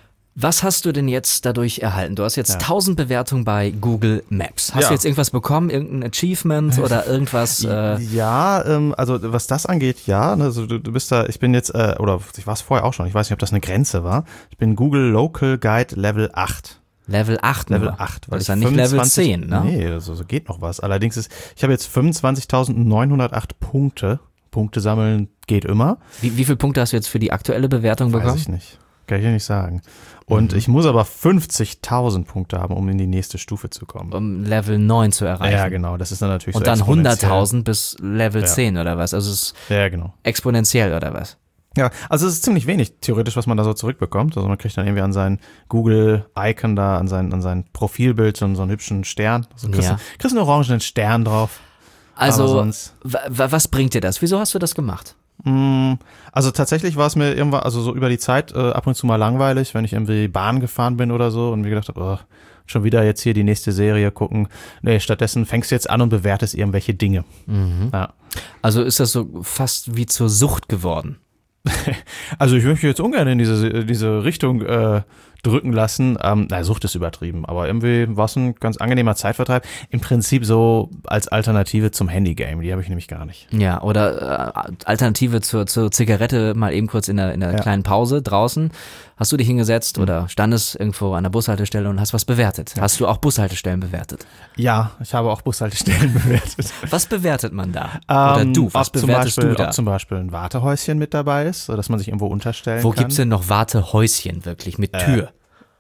Was hast du denn jetzt dadurch erhalten? Du hast jetzt Ja. tausend Bewertungen bei Google Maps. Hast Ja. du jetzt irgendwas bekommen? Irgendein Achievement oder irgendwas? Äh, Ja, ähm, also was das angeht, ja. ne, Also du, du bist da, ich bin jetzt, äh, oder ich war es vorher auch schon, ich weiß nicht, ob das eine Grenze war. Ich bin Google Local Guide Level acht. Level acht Level nur. acht. Das ist ich ja nicht Level fünfundzwanzig zehn, ne? Nee, also so geht noch was. Allerdings ist, ich habe jetzt fünfundzwanzigtausendneunhundertacht Punkte. Punkte sammeln geht immer. Wie, wie viele Punkte hast du jetzt für die aktuelle Bewertung Weiß bekommen? ich nicht. Kann ich dir nicht sagen. Und Mhm. ich muss aber fünfzigtausend Punkte haben, um in die nächste Stufe zu kommen. Um Level neun zu erreichen. Ja, genau. Das ist dann natürlich Und so dann exponentiell. hunderttausend bis Level Ja. zehn oder was? Also es ist Ja, genau. exponentiell oder was? Ja, also es ist ziemlich wenig theoretisch, was man da so zurückbekommt. Also man kriegt dann irgendwie an sein Google-Icon da, an sein, an sein Profilbild so, einen- so einen hübschen Stern. Also kriegst, Ja. du, kriegst einen orangenen Stern drauf. Aber Also, sonst- wa- wa- was bringt dir das? Wieso hast du das gemacht? Mm, Also tatsächlich war es mir irgendwann, also so über die Zeit äh, ab und zu mal langweilig, wenn ich irgendwie Bahn gefahren bin oder so und mir gedacht habe, oh, schon wieder jetzt hier die nächste Serie gucken. Nee, stattdessen fängst du jetzt an und bewertest irgendwelche Dinge. Ja. Also ist das so fast wie zur Sucht geworden? Also ich möchte jetzt ungern in diese, diese Richtung äh, drücken lassen. Ähm, na, Sucht ist übertrieben, aber irgendwie war es ein ganz angenehmer Zeitvertreib. Im Prinzip so als Alternative zum Handygame, die habe ich nämlich gar nicht. Ja, oder äh, Alternative zur, zur Zigarette mal eben kurz in der, in der Ja. kleinen Pause draußen. Hast du dich hingesetzt Mhm. oder standest irgendwo an der Bushaltestelle und hast was bewertet? Ja. Hast du auch Bushaltestellen bewertet? Ja, ich habe auch Bushaltestellen bewertet. Was bewertet man da? Oder Ähm, du, was ob zum bewertest Beispiel, du da? Ob zum Beispiel ein Wartehäuschen mit dabei ist, sodass man sich irgendwo unterstellen Wo kann. gibt's denn noch Wartehäuschen wirklich mit Tür?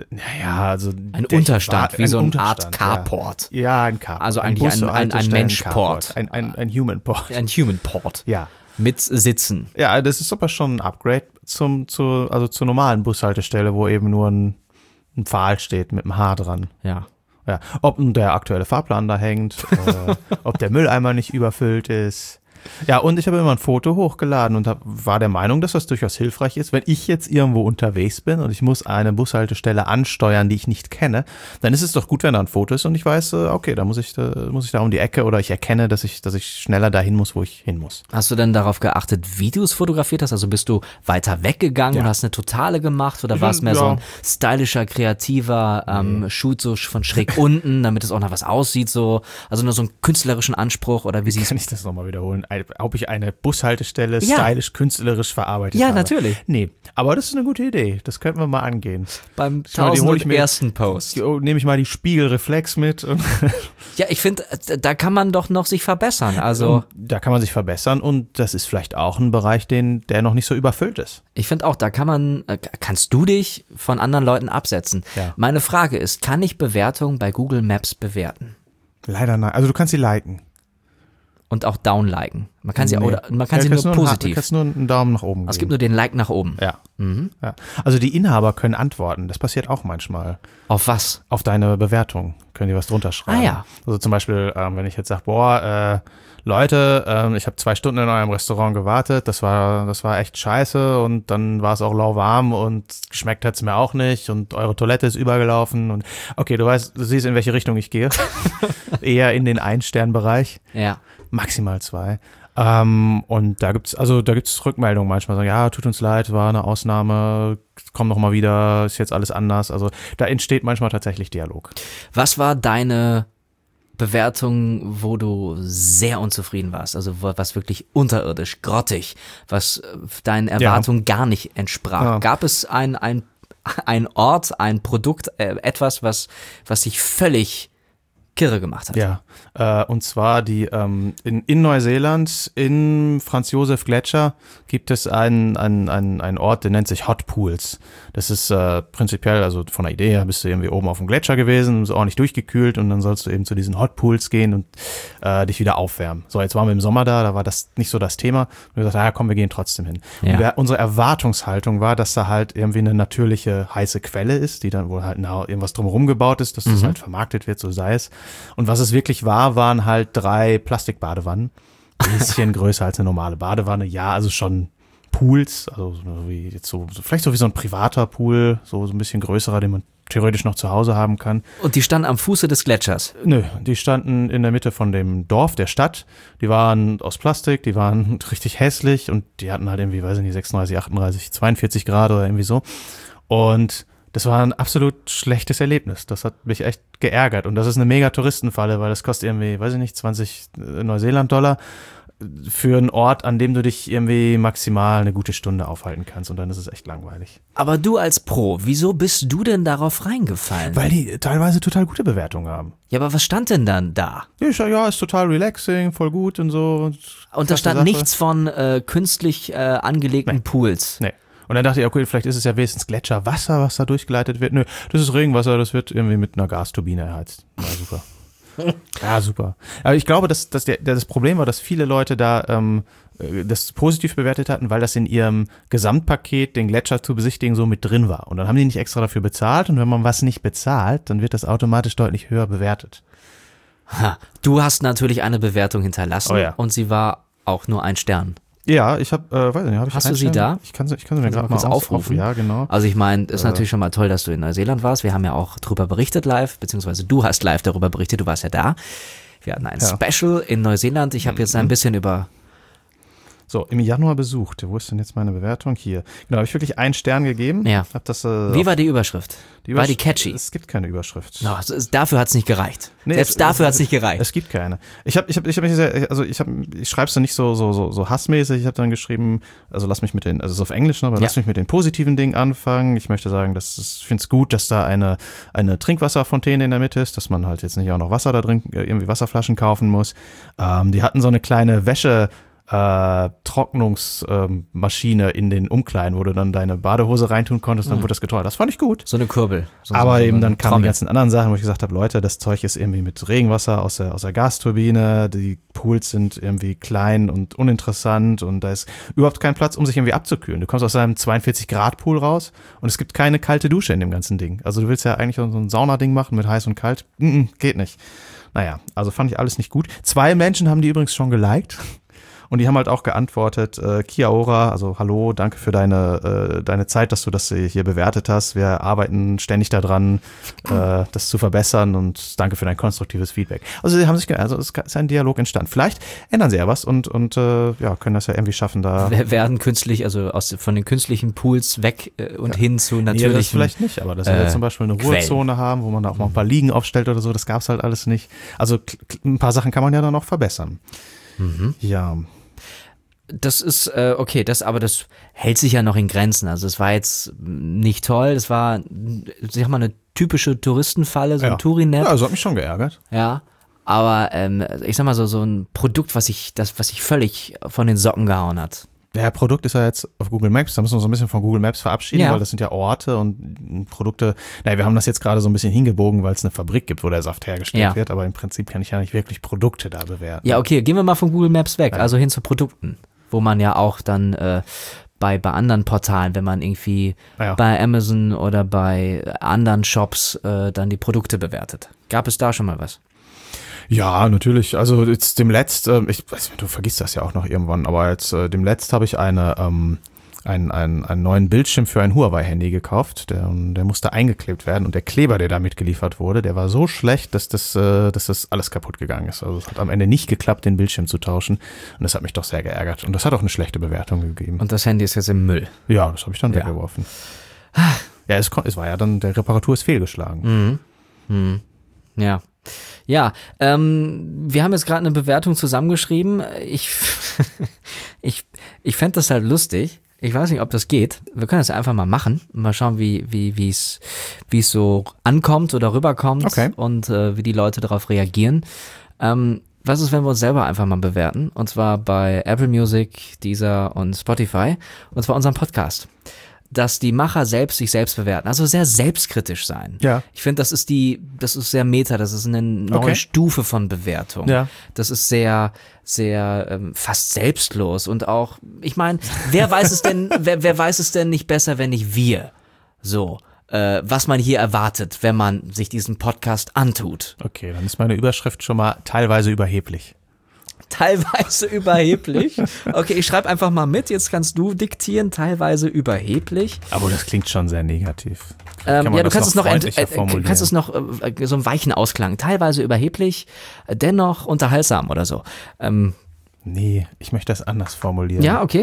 Naja, also Ein der- Unterstand, war- wie ein so eine Unterstand, Art Carport. Ja, ja ein Carport. Also eigentlich ein- ein- ein Bushaltestellen- Menschport. Carport. Ein, ein, ein Human-Port. Ein Human-Port. Ja. Mit Sitzen. Ja, das ist aber schon ein Upgrade zum, zu, also zur normalen Bushaltestelle, wo eben nur ein, ein Pfahl steht mit einem Haar dran. Ja. Ja, ob nun der aktuelle Fahrplan da hängt, äh, ob der Mülleimer nicht überfüllt ist. Ja, und ich habe immer ein Foto hochgeladen und hab, war der Meinung, dass das durchaus hilfreich ist. Wenn ich jetzt irgendwo unterwegs bin und ich muss eine Bushaltestelle ansteuern, die ich nicht kenne, dann ist es doch gut, wenn da ein Foto ist und ich weiß, äh, okay, da muss ich, da muss ich da um die Ecke oder ich erkenne, dass ich, dass ich schneller dahin muss, wo ich hin muss. Hast du denn darauf geachtet, wie du es fotografiert hast? Also bist du weiter weggegangen Ja. und hast eine Totale gemacht oder war es mehr Ja. so ein stylischer, kreativer ähm, Shoot so von schräg unten, damit es auch noch was aussieht so? Also nur so einen künstlerischen Anspruch oder wie siehst Kann du? ich das nochmal wiederholen? Ein- Ob ich eine Bushaltestelle Ja. stylisch, künstlerisch verarbeitet Ja, habe? natürlich. Nee, aber das ist eine gute Idee. Das könnten wir mal angehen. Beim Schau, die hol ich tausend mir- ersten Post. Oh, nehme ich mal die Spiegelreflex mit. Und Ja, ich finde, da kann man doch noch sich verbessern. Also da kann man sich verbessern und das ist vielleicht auch ein Bereich, den, der noch nicht so überfüllt ist. ich finde auch, da kann man, äh, kannst du dich von anderen Leuten absetzen. Ja. Meine Frage ist, kann ich Bewertungen bei Google Maps bewerten? Leider nein. Also du kannst sie liken. Und auch downliken. Man kann sie Nee. oder man kann Ja, sie du nur kannst einen Ha- Du positiv. kannst nur einen Daumen nach oben Also es geben. gibt nur den Like nach oben. ja. Mhm. ja. Also die Inhaber können antworten. Das passiert auch manchmal. Auf was? Auf deine Bewertung können die was drunter schreiben. Ah, ja. Also zum Beispiel, ähm, wenn ich jetzt sage, boah, äh, Leute, ähm, ich habe zwei Stunden in eurem Restaurant gewartet, das war, das war echt scheiße und dann war es auch lauwarm und geschmeckt hat's mir auch nicht und eure Toilette ist übergelaufen und okay, du weißt, du siehst, in welche Richtung ich gehe. Eher in den Ein-Stern-Bereich, Ja. maximal zwei. Ähm, und da gibt's, also da gibt's Rückmeldungen manchmal, sagen, ja, tut uns leid, war eine Ausnahme, komm noch mal wieder, ist jetzt alles anders. Also da entsteht manchmal tatsächlich Dialog. Was war deine Bewertung, wo du sehr unzufrieden warst? Also wo- was wirklich unterirdisch, grottig, was äh, deinen Erwartungen gar nicht entsprach. Ja. Gab es ein, ein, ein Ort, ein Produkt, äh, etwas, was, was dich völlig kirre gemacht hat? Ja, äh, und zwar die ähm, in, in Neuseeland, in Franz Josef Gletscher, gibt es einen, einen, einen, einen Ort, der nennt sich Hot Pools. Das ist äh, prinzipiell, also von der Idee her bist du irgendwie oben auf dem Gletscher gewesen, so ordentlich durchgekühlt und dann sollst du eben zu diesen Hot Pools gehen und äh, dich wieder aufwärmen. So, jetzt waren wir im Sommer da, da war das nicht so das Thema. Und wir gesagt, ja komm, wir gehen trotzdem hin. Ja. Und wir, unsere Erwartungshaltung war, dass da halt irgendwie eine natürliche heiße Quelle ist, die dann wohl halt nah irgendwas drumherum gebaut ist, dass das halt vermarktet wird, so sei es. Und was es wirklich war, waren halt drei Plastikbadewannen. Ein bisschen größer als eine normale Badewanne. Ja, also schon Pools, also so wie jetzt so, so vielleicht so wie so ein privater Pool, so, so ein bisschen größerer, den man theoretisch noch zu Hause haben kann. Und die standen am Fuße des Gletschers. Nö, die standen in der Mitte von dem Dorf, der Stadt. Die waren aus Plastik, die waren richtig hässlich und die hatten halt irgendwie, weiß ich nicht, sechsunddreißig, achtunddreißig, zweiundvierzig Grad oder irgendwie so. Und das war ein absolut schlechtes Erlebnis. Das hat mich echt geärgert. Und das ist eine mega Touristenfalle, weil das kostet irgendwie, weiß ich nicht, zwanzig Neuseeland-Dollar für einen Ort, an dem du dich irgendwie maximal eine gute Stunde aufhalten kannst. Und dann ist es echt langweilig. Aber du als Pro, wieso bist du denn darauf reingefallen? Weil die teilweise total gute Bewertungen haben. ja, aber was stand denn dann da? Ja, ich sag, ja, ist total relaxing, voll gut und so. Und da Klasse stand Sache. nichts von äh, künstlich äh, angelegten Nee. Pools. Nee. Und dann dachte ich, okay, vielleicht ist es ja wenigstens Gletscherwasser, was da durchgeleitet wird. Nö, das ist Regenwasser, das wird irgendwie mit einer Gasturbine erheizt. Ja, super. Ja, super. Aber ich glaube, dass, dass der, das Problem war, dass viele Leute da ähm, das positiv bewertet hatten, weil das in ihrem Gesamtpaket, den Gletscher zu besichtigen, so mit drin war. Und dann haben die nicht extra dafür bezahlt. Und wenn man was nicht bezahlt, dann wird das automatisch deutlich höher bewertet. Ha. Du hast natürlich eine Bewertung hinterlassen Oh ja. und sie war auch nur ein Stern. Ja, ich habe, äh, weiß nicht, habe ich Hast du einen sie Stern? da? Ich kann sie, ich kann sie mir Kannst du gerade mal mal kurz aus- aufrufen? Ja, genau. Also ich meine, ist Äh. natürlich schon mal toll, dass du in Neuseeland warst. Wir haben ja auch drüber berichtet live, beziehungsweise du hast live darüber berichtet, du warst ja da. Wir hatten ein Ja. Special in Neuseeland. Ich habe jetzt ein bisschen über So, im Januar besucht. Wo ist denn jetzt meine Bewertung? Hier. Genau, habe ich wirklich einen Stern gegeben. Ja. Hab das, äh, Wie war die Überschrift? die war die Übersch- catchy? Es gibt keine Überschrift. No, es ist, dafür hat es nicht gereicht. Nee, Selbst es- dafür es- hat es nicht gereicht. Es gibt keine. Ich habe, ich habe, ich habe mich sehr, also ich habe, ich schreibe es dann nicht so, so, so, so hassmäßig. Ich habe dann geschrieben, also lass mich mit den, also es ist auf Englisch, ne, aber Ja. lass mich mit den positiven Dingen anfangen. Ich möchte sagen, dass es, ich finde es gut, dass da eine, eine Trinkwasserfontäne in der Mitte ist, dass man halt jetzt nicht auch noch Wasser da drin, äh, irgendwie Wasserflaschen kaufen muss. Ähm, die hatten so eine kleine Wäsche. Äh, Trocknungsmaschine in den Umkleiden, wo du dann deine Badehose reintun konntest, dann Mhm. wurde das getrocknet. Das fand ich gut. So eine Kurbel. So, Aber so, eben so dann eine kamen die Trommel. ganzen anderen Sachen, wo ich gesagt habe, Leute, das Zeug ist irgendwie mit Regenwasser aus der, aus der Gasturbine, die Pools sind irgendwie klein und uninteressant und da ist überhaupt kein Platz, um sich irgendwie abzukühlen. Du kommst aus einem zweiundvierzig Grad Pool raus und es gibt keine kalte Dusche in dem ganzen Ding. Also du willst ja eigentlich so ein Saunading machen mit heiß und kalt. Mm-mm, geht nicht. Naja, also fand ich alles nicht gut. Zwei Menschen haben die übrigens schon geliked. Und die haben halt auch geantwortet, äh, Kia ora, also hallo, danke für deine, äh, deine Zeit, dass du das hier bewertet hast. Wir arbeiten ständig daran, äh, das zu verbessern und danke für dein konstruktives Feedback. Also sie haben sich, ge- also es ist ein Dialog entstanden. Vielleicht ändern sie ja was und, und äh, ja, können das ja irgendwie schaffen, da. Wir werden künstlich, also aus, von den künstlichen Pools weg äh, und hin zu Nee, das natürlichen. vielleicht nicht, aber dass wir äh, jetzt zum Beispiel eine Quellen. Ruhezone haben, wo man da auch mal ein paar Liegen aufstellt oder so, das gab's halt alles nicht. Also k- k- ein paar Sachen kann man ja dann auch verbessern. Mhm. Ja. Das ist, äh, okay, das, aber das hält sich ja noch in Grenzen. Also es war jetzt nicht toll, das war, ich sag mal, eine typische Touristenfalle, so Ja. ein Tourinet. Ja, also hat mich schon geärgert. Ja, aber ähm, ich sag mal so, so ein Produkt, was ich, das, was ich völlig von den Socken gehauen hat. Ja, Produkt ist ja jetzt auf Google Maps, da müssen wir uns so ein bisschen von Google Maps verabschieden, Ja. weil das sind ja Orte und Produkte. Naja, wir haben das jetzt gerade so ein bisschen hingebogen, weil es eine Fabrik gibt, wo der Saft hergestellt Ja. wird, aber im Prinzip kann ich ja nicht wirklich Produkte da bewerten. Ja, okay, gehen wir mal von Google Maps weg, Ja. also hin zu Produkten, wo man ja auch dann äh, bei, bei anderen Portalen, wenn man irgendwie Ja. bei Amazon oder bei anderen Shops äh, dann die Produkte bewertet. Gab es da schon mal was? Ja, natürlich. Also jetzt dem Letzt, ähm, ich weiß nicht, du vergisst das ja auch noch irgendwann, aber jetzt äh, dem Letzt habe ich eine ähm, einen, einen, einen neuen Bildschirm für ein Huawei-Handy gekauft. Der, der musste eingeklebt werden und der Kleber, der da mitgeliefert wurde, der war so schlecht, dass das, äh, dass das alles kaputt gegangen ist. Also es hat am Ende nicht geklappt, den Bildschirm zu tauschen und das hat mich doch sehr geärgert und das hat auch eine schlechte Bewertung gegeben. Und das Handy ist jetzt im Müll. Ja, das habe ich dann Ja. weggeworfen. Ja, es, kon- es war ja dann, der Reparatur ist fehlgeschlagen. Mhm. Mhm. Ja. Ja, ähm, wir haben jetzt gerade eine Bewertung zusammengeschrieben. Ich, ich, ich fände das halt lustig. Ich weiß nicht, ob das geht. Wir können das einfach mal machen. Mal schauen, wie, wie, wie es, wie es so ankommt oder rüberkommt Okay. und äh, wie die Leute darauf reagieren. Ähm, was ist, wenn wir uns selber einfach mal bewerten? Und zwar bei Apple Music, Deezer und Spotify. Und zwar unseren Podcast. Dass die Macher selbst sich selbst bewerten. Also sehr selbstkritisch sein. Ja. Ich finde, das ist die, das ist sehr meta, das ist eine neue Okay. Stufe von Bewertung. Ja. Das ist sehr, sehr ähm, fast selbstlos und auch, ich meine, wer weiß es denn, wer, wer weiß es denn nicht besser, wenn nicht wir? So, äh, was man hier erwartet, wenn man sich diesen Podcast antut. Okay, dann ist meine Überschrift schon mal teilweise überheblich. Teilweise überheblich. Okay, ich schreibe einfach mal mit, jetzt kannst du diktieren, teilweise überheblich. Aber das klingt schon sehr negativ. Ähm, Kann man ja, du das kannst es noch, ent, freundlicher äh, formulieren? kannst es noch äh, so einen weichen Ausklang, teilweise überheblich, äh, dennoch unterhaltsam oder so. Ähm, Nee, ich möchte das anders formulieren. ja, okay.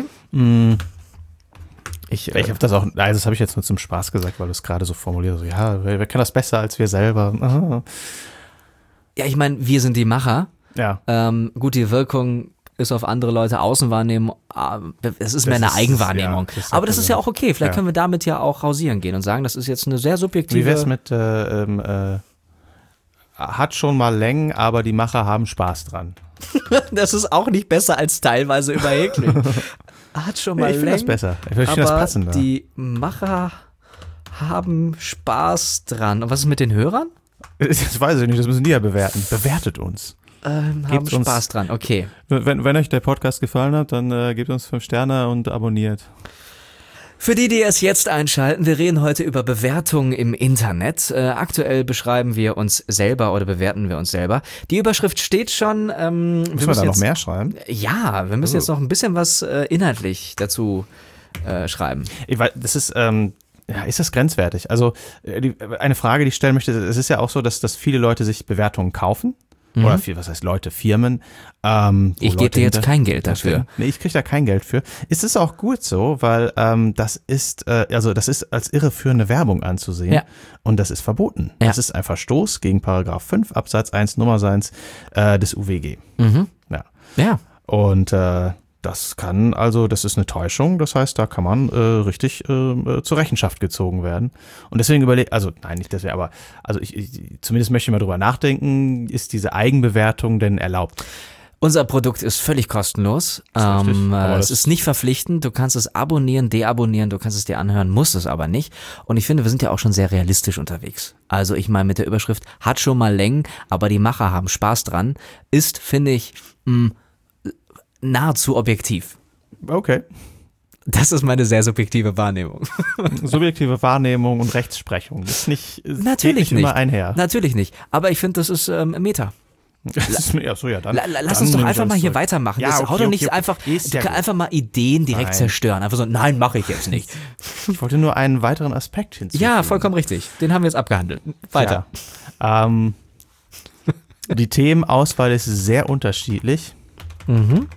Ich, ich habe das auch, also das habe ich jetzt nur zum Spaß gesagt, weil du es gerade so formuliert hast. So, ja, wer, wer kann das besser als wir selber? Aha. Ja, ich meine, wir sind die Macher. Ja. Ähm, gut, die Wirkung ist auf andere Leute Außenwahrnehmung. äh, Es ist mehr Das eine ist- Eigenwahrnehmung. ja, das ist Aber das ist ja persönlich. auch okay. Vielleicht Ja. können wir damit ja auch hausieren gehen und sagen, das ist jetzt eine sehr subjektive. Wie wär's mit, äh, ähm, äh, hat schon mal Längen, aber die Macher haben Spaß dran. Das ist auch nicht besser als teilweise überheblich. Hat schon mal ich finde das Längen, besser. Ich finde das aber passender. die Macher haben Spaß dran. Und was ist mit den Hörern? Das weiß ich nicht, das müssen die ja bewerten. Bewertet uns. Ähm, haben Gebt uns- Spaß dran, okay. Wenn, wenn euch der Podcast gefallen hat, dann äh, gebt uns fünf Sterne und abonniert. Für die, die erst jetzt einschalten, wir reden heute über Bewertungen im Internet. Äh, aktuell beschreiben wir uns selber oder bewerten wir uns selber. Die Überschrift steht schon. Ähm, Müssen wir, da jetzt, noch mehr schreiben? Ja, wir müssen Oh. jetzt noch ein bisschen was äh, inhaltlich dazu äh, schreiben. Ich weiß, das ist, ähm, ja, ist das grenzwertig? Also äh, die, eine Frage, die ich stellen möchte, es ist ja auch so, dass, dass viele Leute sich Bewertungen kaufen Mhm. Oder viel, was heißt Leute, Firmen. Ähm, Ich gebe dir jetzt kein Geld dafür. Nee, ich kriege da kein Geld für. Es ist auch gut so, weil ähm, das ist, äh, also das ist als irreführende Werbung anzusehen. Ja. Und das ist verboten. Ja. Das ist ein Verstoß gegen Paragraph fünf Absatz eins Nummer eins äh, des U W G. Mhm. Ja. Ja. Und äh, das kann, also das ist eine Täuschung, das heißt, da kann man äh, richtig äh, zur Rechenschaft gezogen werden. Und deswegen überlege, also nein, nicht deswegen, aber also ich, ich zumindest möchte ich mal drüber nachdenken, ist diese Eigenbewertung denn erlaubt? Unser Produkt ist völlig kostenlos. Das ist richtig, Ähm, aber es das- ist nicht verpflichtend. Du kannst es abonnieren, deabonnieren, du kannst es dir anhören, musst es aber nicht. Und ich finde, wir sind ja auch schon sehr realistisch unterwegs. Also ich meine, mit der Überschrift hat schon mal Längen, aber die Macher haben Spaß dran, ist, finde ich, mh, nahezu objektiv. Okay. Das ist meine sehr subjektive Wahrnehmung. Subjektive Wahrnehmung und Rechtsprechung ist nicht, es geht Natürlich nicht, nicht. immer einher. Natürlich nicht. Aber ich finde, das ist ähm, Meta. Das ist, ja, so, ja, dann, La, la, lass dann uns doch nehme ich einfach alles mal hier zurück. weitermachen. Ja, das, okay, hau doch okay, nicht okay. einfach, Ist du ja kannst gut. einfach mal Ideen direkt Nein. zerstören. Einfach so, nein, mache ich jetzt nicht. Ich wollte nur einen weiteren Aspekt hinzufügen. Ja, vollkommen richtig. Den haben wir jetzt abgehandelt. Weiter. Ja. Ähm, die Themenauswahl ist sehr unterschiedlich. Mhm.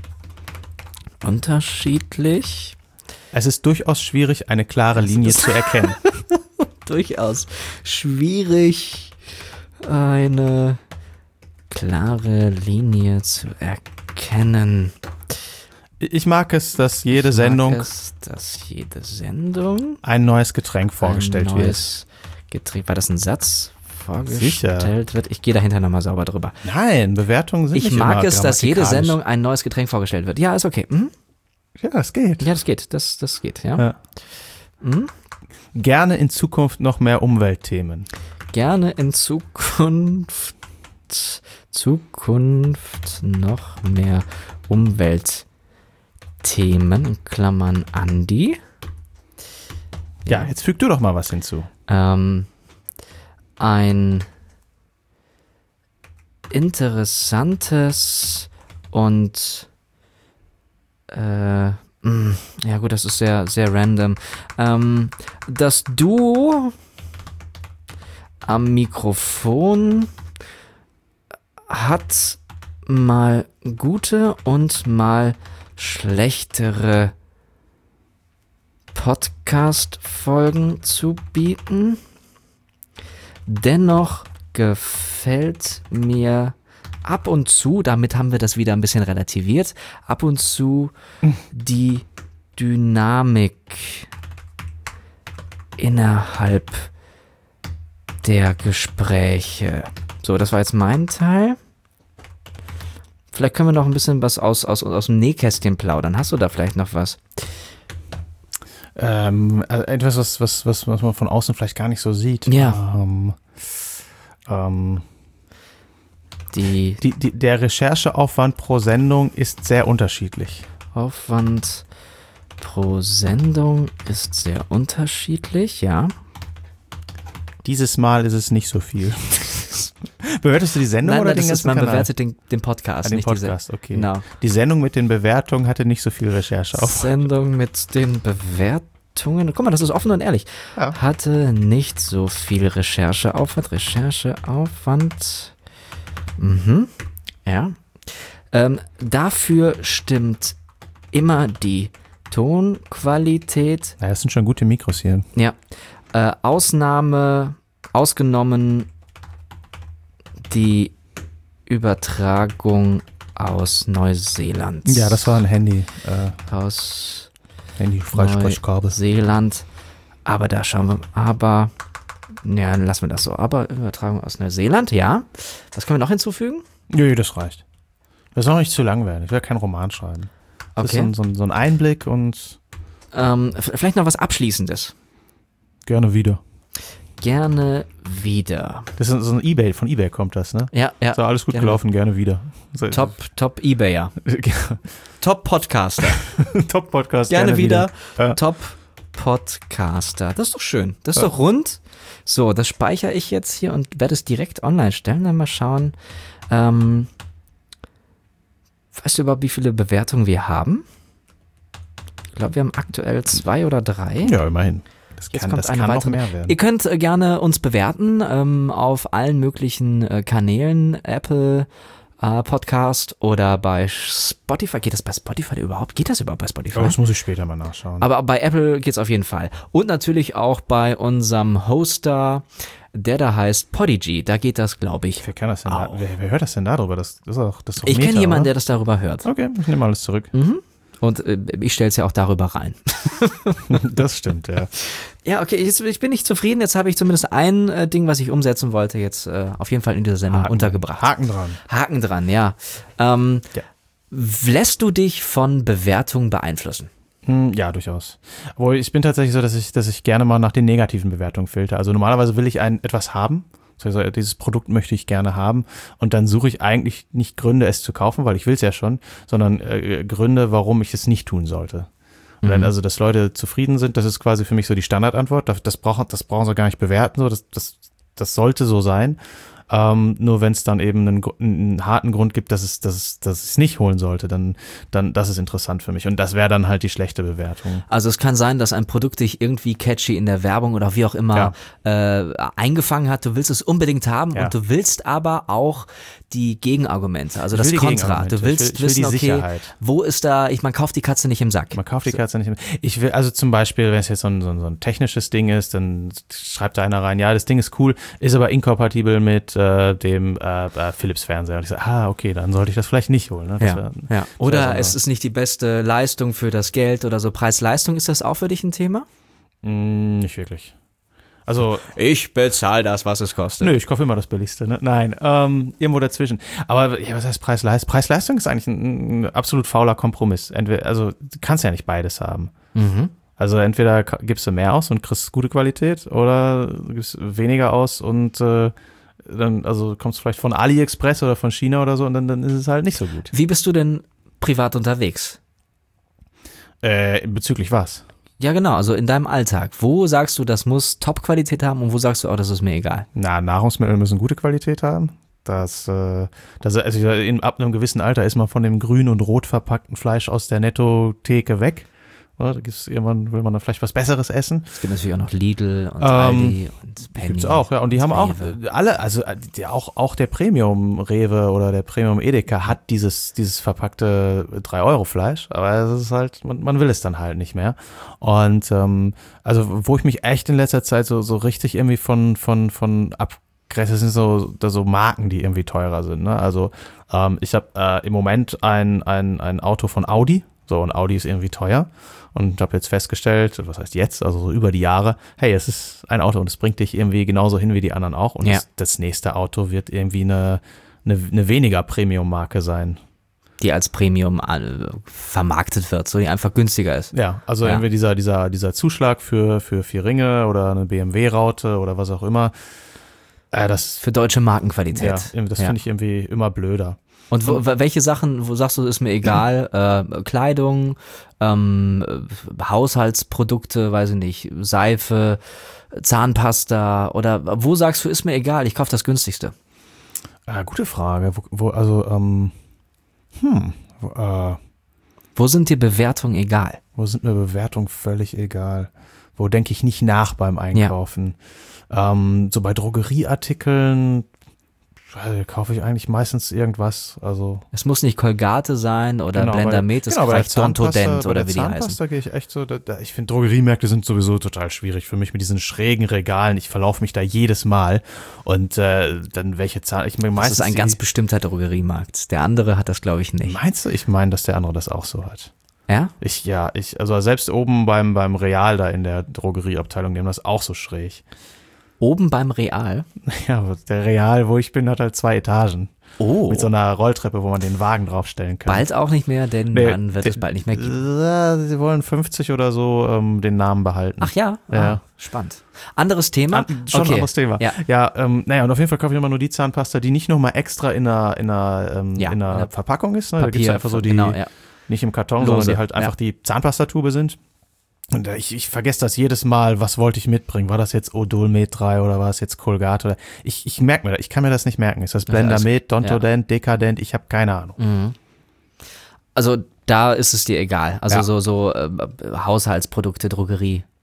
Unterschiedlich. Es ist durchaus schwierig, eine klare Linie zu erkennen. Durchaus schwierig, eine klare Linie zu erkennen. Ich mag es, dass jede Ich mag Sendung es, dass jede Sendung ein neues Getränk vorgestellt ein wird. neues Getränk. War das ein Satz? Vorgestellt Sicher. wird. Ich gehe dahinter nochmal sauber drüber. Nein, Bewertungen sind Ich nicht mag immer es, dass jede grammatikalisch. Sendung ein neues Getränk vorgestellt wird. Ja, ist okay. Mhm. Ja, es geht. Ja, das geht. Das, das geht, ja. Ja. Mhm. Gerne in Zukunft noch mehr Umweltthemen. Gerne in Zukunft, Zukunft noch mehr Umweltthemen, in Klammern Andi. Ja, jetzt füg du doch mal was hinzu. Ähm, ein interessantes und äh, mh, ja gut, das ist sehr, sehr random. Ähm, das Duo am Mikrofon hat mal gute und mal schlechtere Podcast-Folgen zu bieten. Dennoch gefällt mir ab und zu, damit haben wir das wieder ein bisschen relativiert, ab und zu die Dynamik innerhalb der Gespräche. So, das war jetzt mein Teil. Vielleicht können wir noch ein bisschen was aus, aus, aus dem Nähkästchen plaudern. Hast du da vielleicht noch was? Ähm, also etwas, was, was, was, was man von außen vielleicht gar nicht so sieht. Ja. Ähm, ähm, Die die, die, der Rechercheaufwand pro Sendung ist sehr unterschiedlich. Aufwand pro Sendung ist sehr unterschiedlich, ja. Dieses Mal ist es nicht so viel. Bewertest du die Sendung Nein, oder nein, den das ist, ganzen man Kanal? bewertet den, den Podcast, Ah, den nicht Podcast, diese. okay. Genau. Die Sendung mit den Bewertungen hatte nicht so viel Rechercheaufwand. Sendung mit den Bewertungen. Guck mal, das ist offen und ehrlich. Ja. Hatte nicht so viel Rechercheaufwand. Rechercheaufwand. Mhm. Ja. Ähm, dafür stimmt immer die Tonqualität. Na, das sind schon gute Mikros hier. Ja. Äh, Ausnahme, ausgenommen die Übertragung aus Neuseeland. Ja, das war ein Handy. Äh, Aus Handy-Freisprechkabel. Neuseeland. Aber da schauen wir, aber, ja, dann lassen wir das so. Aber Übertragung aus Neuseeland, ja. Was können wir noch hinzufügen? Nö, das reicht. Das soll nicht zu lang werden. Ich will keinen Roman schreiben. Das Okay. ist so, ein- so, ein- so ein Einblick und Ähm, f- vielleicht noch was Abschließendes. gerne wieder. Gerne wieder. Das ist so ein Ebay, von Ebay kommt das, ne? Ja, ja. So, alles gut gerne. gelaufen, gerne wieder. So, Top, Top Ebayer. Top Podcaster. Top Podcast. Gerne wieder. Ja. Top Podcaster. Das ist doch schön. Das ist doch rund. So, das speichere ich jetzt hier und werde es direkt online stellen. Dann mal schauen. Ähm, weißt du überhaupt, wie viele Bewertungen wir haben? Ich glaube, wir haben aktuell zwei oder drei. Ja, immerhin. Das Jetzt kann, kommt das eine kann noch weitere. mehr werden. Ihr könnt äh, gerne uns bewerten ähm, auf allen möglichen äh, Kanälen, Apple äh, Podcast oder bei Spotify. Geht das bei Spotify überhaupt? Geht das überhaupt bei Spotify? Aber das muss ich später mal nachschauen. Aber bei Apple geht's auf jeden Fall. Und natürlich auch bei unserem Hoster, der da heißt Podigy. Da geht das, glaube ich. wer, kann das denn da, auch. wer, wer hört das denn darüber? Das, das ist auch das ist doch Ich Meta, kenne jemanden, oder? der das darüber hört. Okay, ich nehme alles zurück. Mhm. Und äh, ich stelle es ja auch darüber rein. Das stimmt, ja. Ja, okay, jetzt, ich bin nicht zufrieden. Jetzt habe ich zumindest ein äh, Ding, was ich umsetzen wollte, jetzt äh, auf jeden Fall in dieser Sendung Haken, untergebracht. Haken dran. Haken dran, ja. Ähm, Ja. Lässt du dich von Bewertungen beeinflussen? Hm, Ja, durchaus. Obwohl ich bin tatsächlich so, dass ich, dass ich gerne mal nach den negativen Bewertungen filter. Also normalerweise will ich ein etwas haben. Also dieses Produkt möchte ich gerne haben und dann suche ich eigentlich nicht Gründe, es zu kaufen, weil ich will es ja schon, sondern äh, Gründe, warum ich es nicht tun sollte. Und dann, also, dass Leute zufrieden sind, das ist quasi für mich so die Standardantwort. Das, das, brauchen, das brauchen sie gar nicht bewerten, so. das, das, das sollte so sein. Ähm, nur wenn es dann eben einen, einen harten Grund gibt, dass es, dass es, dass ich es nicht holen sollte, dann, dann das ist interessant für mich. Und das wäre dann halt die schlechte Bewertung. Also es kann sein, dass ein Produkt dich irgendwie catchy in der Werbung oder wie auch immer äh, eingefangen hat. Du willst es unbedingt haben Ja. und du willst aber auch die Gegenargumente, also Ich das will die Kontra. Du Gegenargumente. willst Ich will- ich will wissen, die okay, Sicherheit. wo ist da, ich man kauft die Katze nicht im Sack. Man kauft die Katze nicht. Ich will, also zum Beispiel, wenn es jetzt so ein, so, ein, so ein technisches Ding ist, dann schreibt da einer rein, ja, das Ding ist cool, ist aber inkompatibel mit äh, dem äh, äh, Philips-Fernseher. Und ich sage, ah, okay, dann sollte ich das vielleicht nicht holen. Ne? Das Ja, wär- ja. das Oder wär so eine- es ist nicht die beste Leistung für das Geld oder so. Preis-Leistung, ist das auch für dich ein Thema? Mm, nicht wirklich. Also, Ich bezahle das, was es kostet. nö, ich kaufe immer das Billigste. Ne? Nein, ähm, irgendwo dazwischen. Aber ja, was heißt Preis-Leistung? Preis-Leistung ist eigentlich ein, ein absolut fauler Kompromiss. Entweder, also, du kannst ja nicht beides haben. Mhm. Also entweder ka- gibst du mehr aus und kriegst gute Qualität oder du gibst weniger aus und äh, dann, also kommst du vielleicht von AliExpress oder von China oder so und dann, dann ist es halt nicht so gut. Wie bist du denn privat unterwegs? Äh, bezüglich was? Ja, genau, also in deinem Alltag. Wo sagst du, das muss Top-Qualität haben und wo sagst du, oh, das ist mir egal? Na, Nahrungsmittel müssen gute Qualität haben. Das, äh, das also in, ab einem gewissen Alter ist man von dem grün und rot verpackten Fleisch aus der Netto-Theke weg. Oder? Da gibt's irgendwann will man dann vielleicht was Besseres essen. Es gibt natürlich auch noch Lidl und Ähm, Aldi und Penny. Gibt's auch, ja. Und die haben auch Rewe. alle, also äh, die, auch, auch der Premium Rewe oder der Premium Edeka hat dieses, dieses verpackte drei Euro Fleisch, aber es ist halt, man, man will es dann halt nicht mehr. Und ähm, also wo ich mich echt in letzter Zeit so, so richtig irgendwie von, von, von abgrenze, das sind so, da so Marken, die irgendwie teurer sind. Ne? Also ähm, ich habe äh, im Moment ein, ein, ein Auto von Audi. So, und Audi ist irgendwie teuer. Und habe jetzt festgestellt, was heißt jetzt, also so über die Jahre, hey, es ist ein Auto und es bringt dich irgendwie genauso hin wie die anderen auch. Und Ja. das, das nächste Auto wird irgendwie eine, eine, eine weniger Premium-Marke sein. Die als Premium äh, vermarktet wird, so die einfach günstiger ist. Ja, also Ja. entweder dieser, dieser, dieser Zuschlag für, für vier Ringe oder eine B M W-Raute oder was auch immer. Äh, das Für deutsche Markenqualität. ja, das Ja. finde ich irgendwie immer blöder. Und wo, welche Sachen, wo sagst du, ist mir egal? Äh, Kleidung, ähm, Haushaltsprodukte, weiß ich nicht, Seife, Zahnpasta oder wo sagst du, ist mir egal, ich kaufe das günstigste? Äh, gute Frage. Wo, wo also, ähm, hm, wo, äh, Wo sind die Bewertungen egal? Wo sind mir Bewertungen völlig egal? Wo denke ich nicht nach beim Einkaufen? Ähm, so bei Drogerieartikeln äh, kaufe ich eigentlich meistens irgendwas. Also Es muss nicht Colgate sein oder genau, Blendermet, es genau, bei der reicht Dontodent Zahnpasta- bei oder der wie die heißen. Zahnpasta gehe ich echt so, da, da, ich finde Drogeriemärkte sind sowieso total schwierig für mich mit diesen schrägen Regalen. Ich verlaufe mich da jedes Mal und äh, dann welche Zahn, ich meine Das meistens ist ein die- ganz bestimmter Drogeriemarkt. Der andere hat das, glaube ich, nicht. Meinst du? Ich meine, dass der andere das auch so hat. Ja? Ich, ja, ich, also selbst oben beim, beim Real da in der Drogerieabteilung, die haben das auch so schräg. Oben beim Real. Ja, aber der Real, wo ich bin, hat halt zwei Etagen. Oh, Mit so einer Rolltreppe, wo man den Wagen draufstellen kann. bald auch nicht mehr, denn Nee, dann wird die- es bald nicht mehr geben. Äh, Sie wollen fünfzig oder so ähm, den Namen behalten. Ach ja? Ja. Ah, spannend. Anderes Thema? An, schon ein okay. anderes Thema. Ja. ja ähm, naja, und auf jeden Fall kaufe ich immer nur die Zahnpasta, die nicht nochmal extra in einer, in einer, ähm, Ja, in einer in der Verpackung ist. Ne? Da gibt es Papier, einfach so die, genau, ja. nicht im Karton, Lose, sondern die halt einfach ja. die Zahnpastatube sind. Und äh, ich, ich vergesse das jedes Mal, was wollte ich mitbringen? War das jetzt Odol-Med drei oder war es jetzt Colgate? Oder ich ich merke mir das, ich kann mir das nicht merken. Ist das Blendermed, Dontodent, Dekadent? Ich habe keine Ahnung. Mhm. Also da ist es dir egal. Also Ja. so, so äh, Haushaltsprodukte, Drogerie.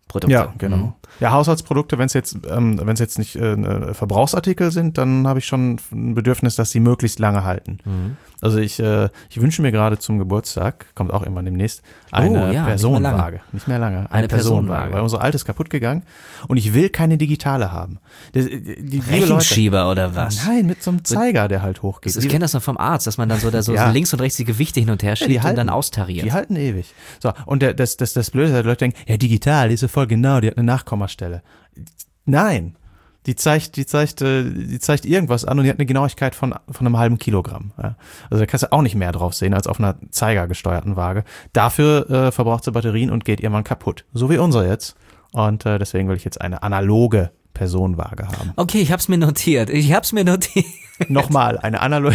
Produkte. Ja, genau. Mhm. Ja, Haushaltsprodukte, wenn es jetzt, ähm, wenn es jetzt nicht äh, Verbrauchsartikel sind, dann habe ich schon ein Bedürfnis, dass sie möglichst lange halten. Mhm. Also ich, äh, ich wünsche mir gerade zum Geburtstag, kommt auch irgendwann demnääßt, eine Oh, ja, Personenwaage. Nicht mehr lange. Eine, Eine Personenwaage. Personenwaage. Weil unsere alte ist kaputt gegangen und ich will keine digitale haben. Die, die, die liebe Rechenschieber oder was? Leute, nein, mit so einem Zeiger, der halt hochgeht. Ich kenne das noch vom Arzt, dass man dann so, da so, Ja. so links und rechts die Gewichte hin und her Ja, schiebt die und halten, dann austariert. Die halten ewig. So, und der, das, das, das Blöde ist, dass die Leute denken, ja, digital, die ist ja voll genau, die hat eine Nachkommastelle. Nein. Die zeigt, die zeigt, äh, die zeigt irgendwas an und die hat eine Genauigkeit von, von einem halben Kilogramm. Ja. Also da kannst du auch nicht mehr drauf sehen als auf einer zeigergesteuerten Waage. Dafür äh, verbraucht sie Batterien und geht irgendwann kaputt. So wie unsere jetzt. Und äh, deswegen will ich jetzt eine analoge Personenwaage haben. Okay, ich hab's mir notiert. Ich hab's mir notiert. Nochmal, eine analoge.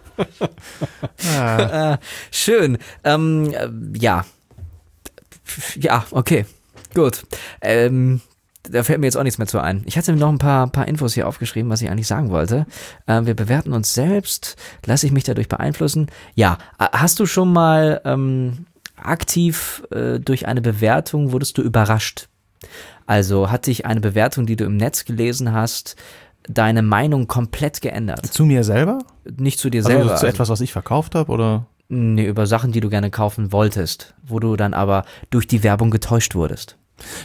äh, schön. Ähm, äh, ja. Ja, okay. Gut. Ähm, da fällt mir jetzt auch nichts mehr zu ein. Ich hatte mir noch ein paar, paar Infos hier aufgeschrieben, was ich eigentlich sagen wollte. Ähm, wir bewerten uns selbst. Lasse ich mich dadurch beeinflussen? Ja. Hast du schon mal ähm, aktiv äh, durch eine Bewertung, wurdest du überrascht? Also hat dich eine Bewertung, die du im Netz gelesen hast, deine Meinung komplett geändert? Zu mir selber? Nicht zu dir Also selber. zu etwas, was ich verkauft habe, oder? Nee, über Sachen, die du gerne kaufen wolltest, wo du dann aber durch die Werbung getäuscht wurdest.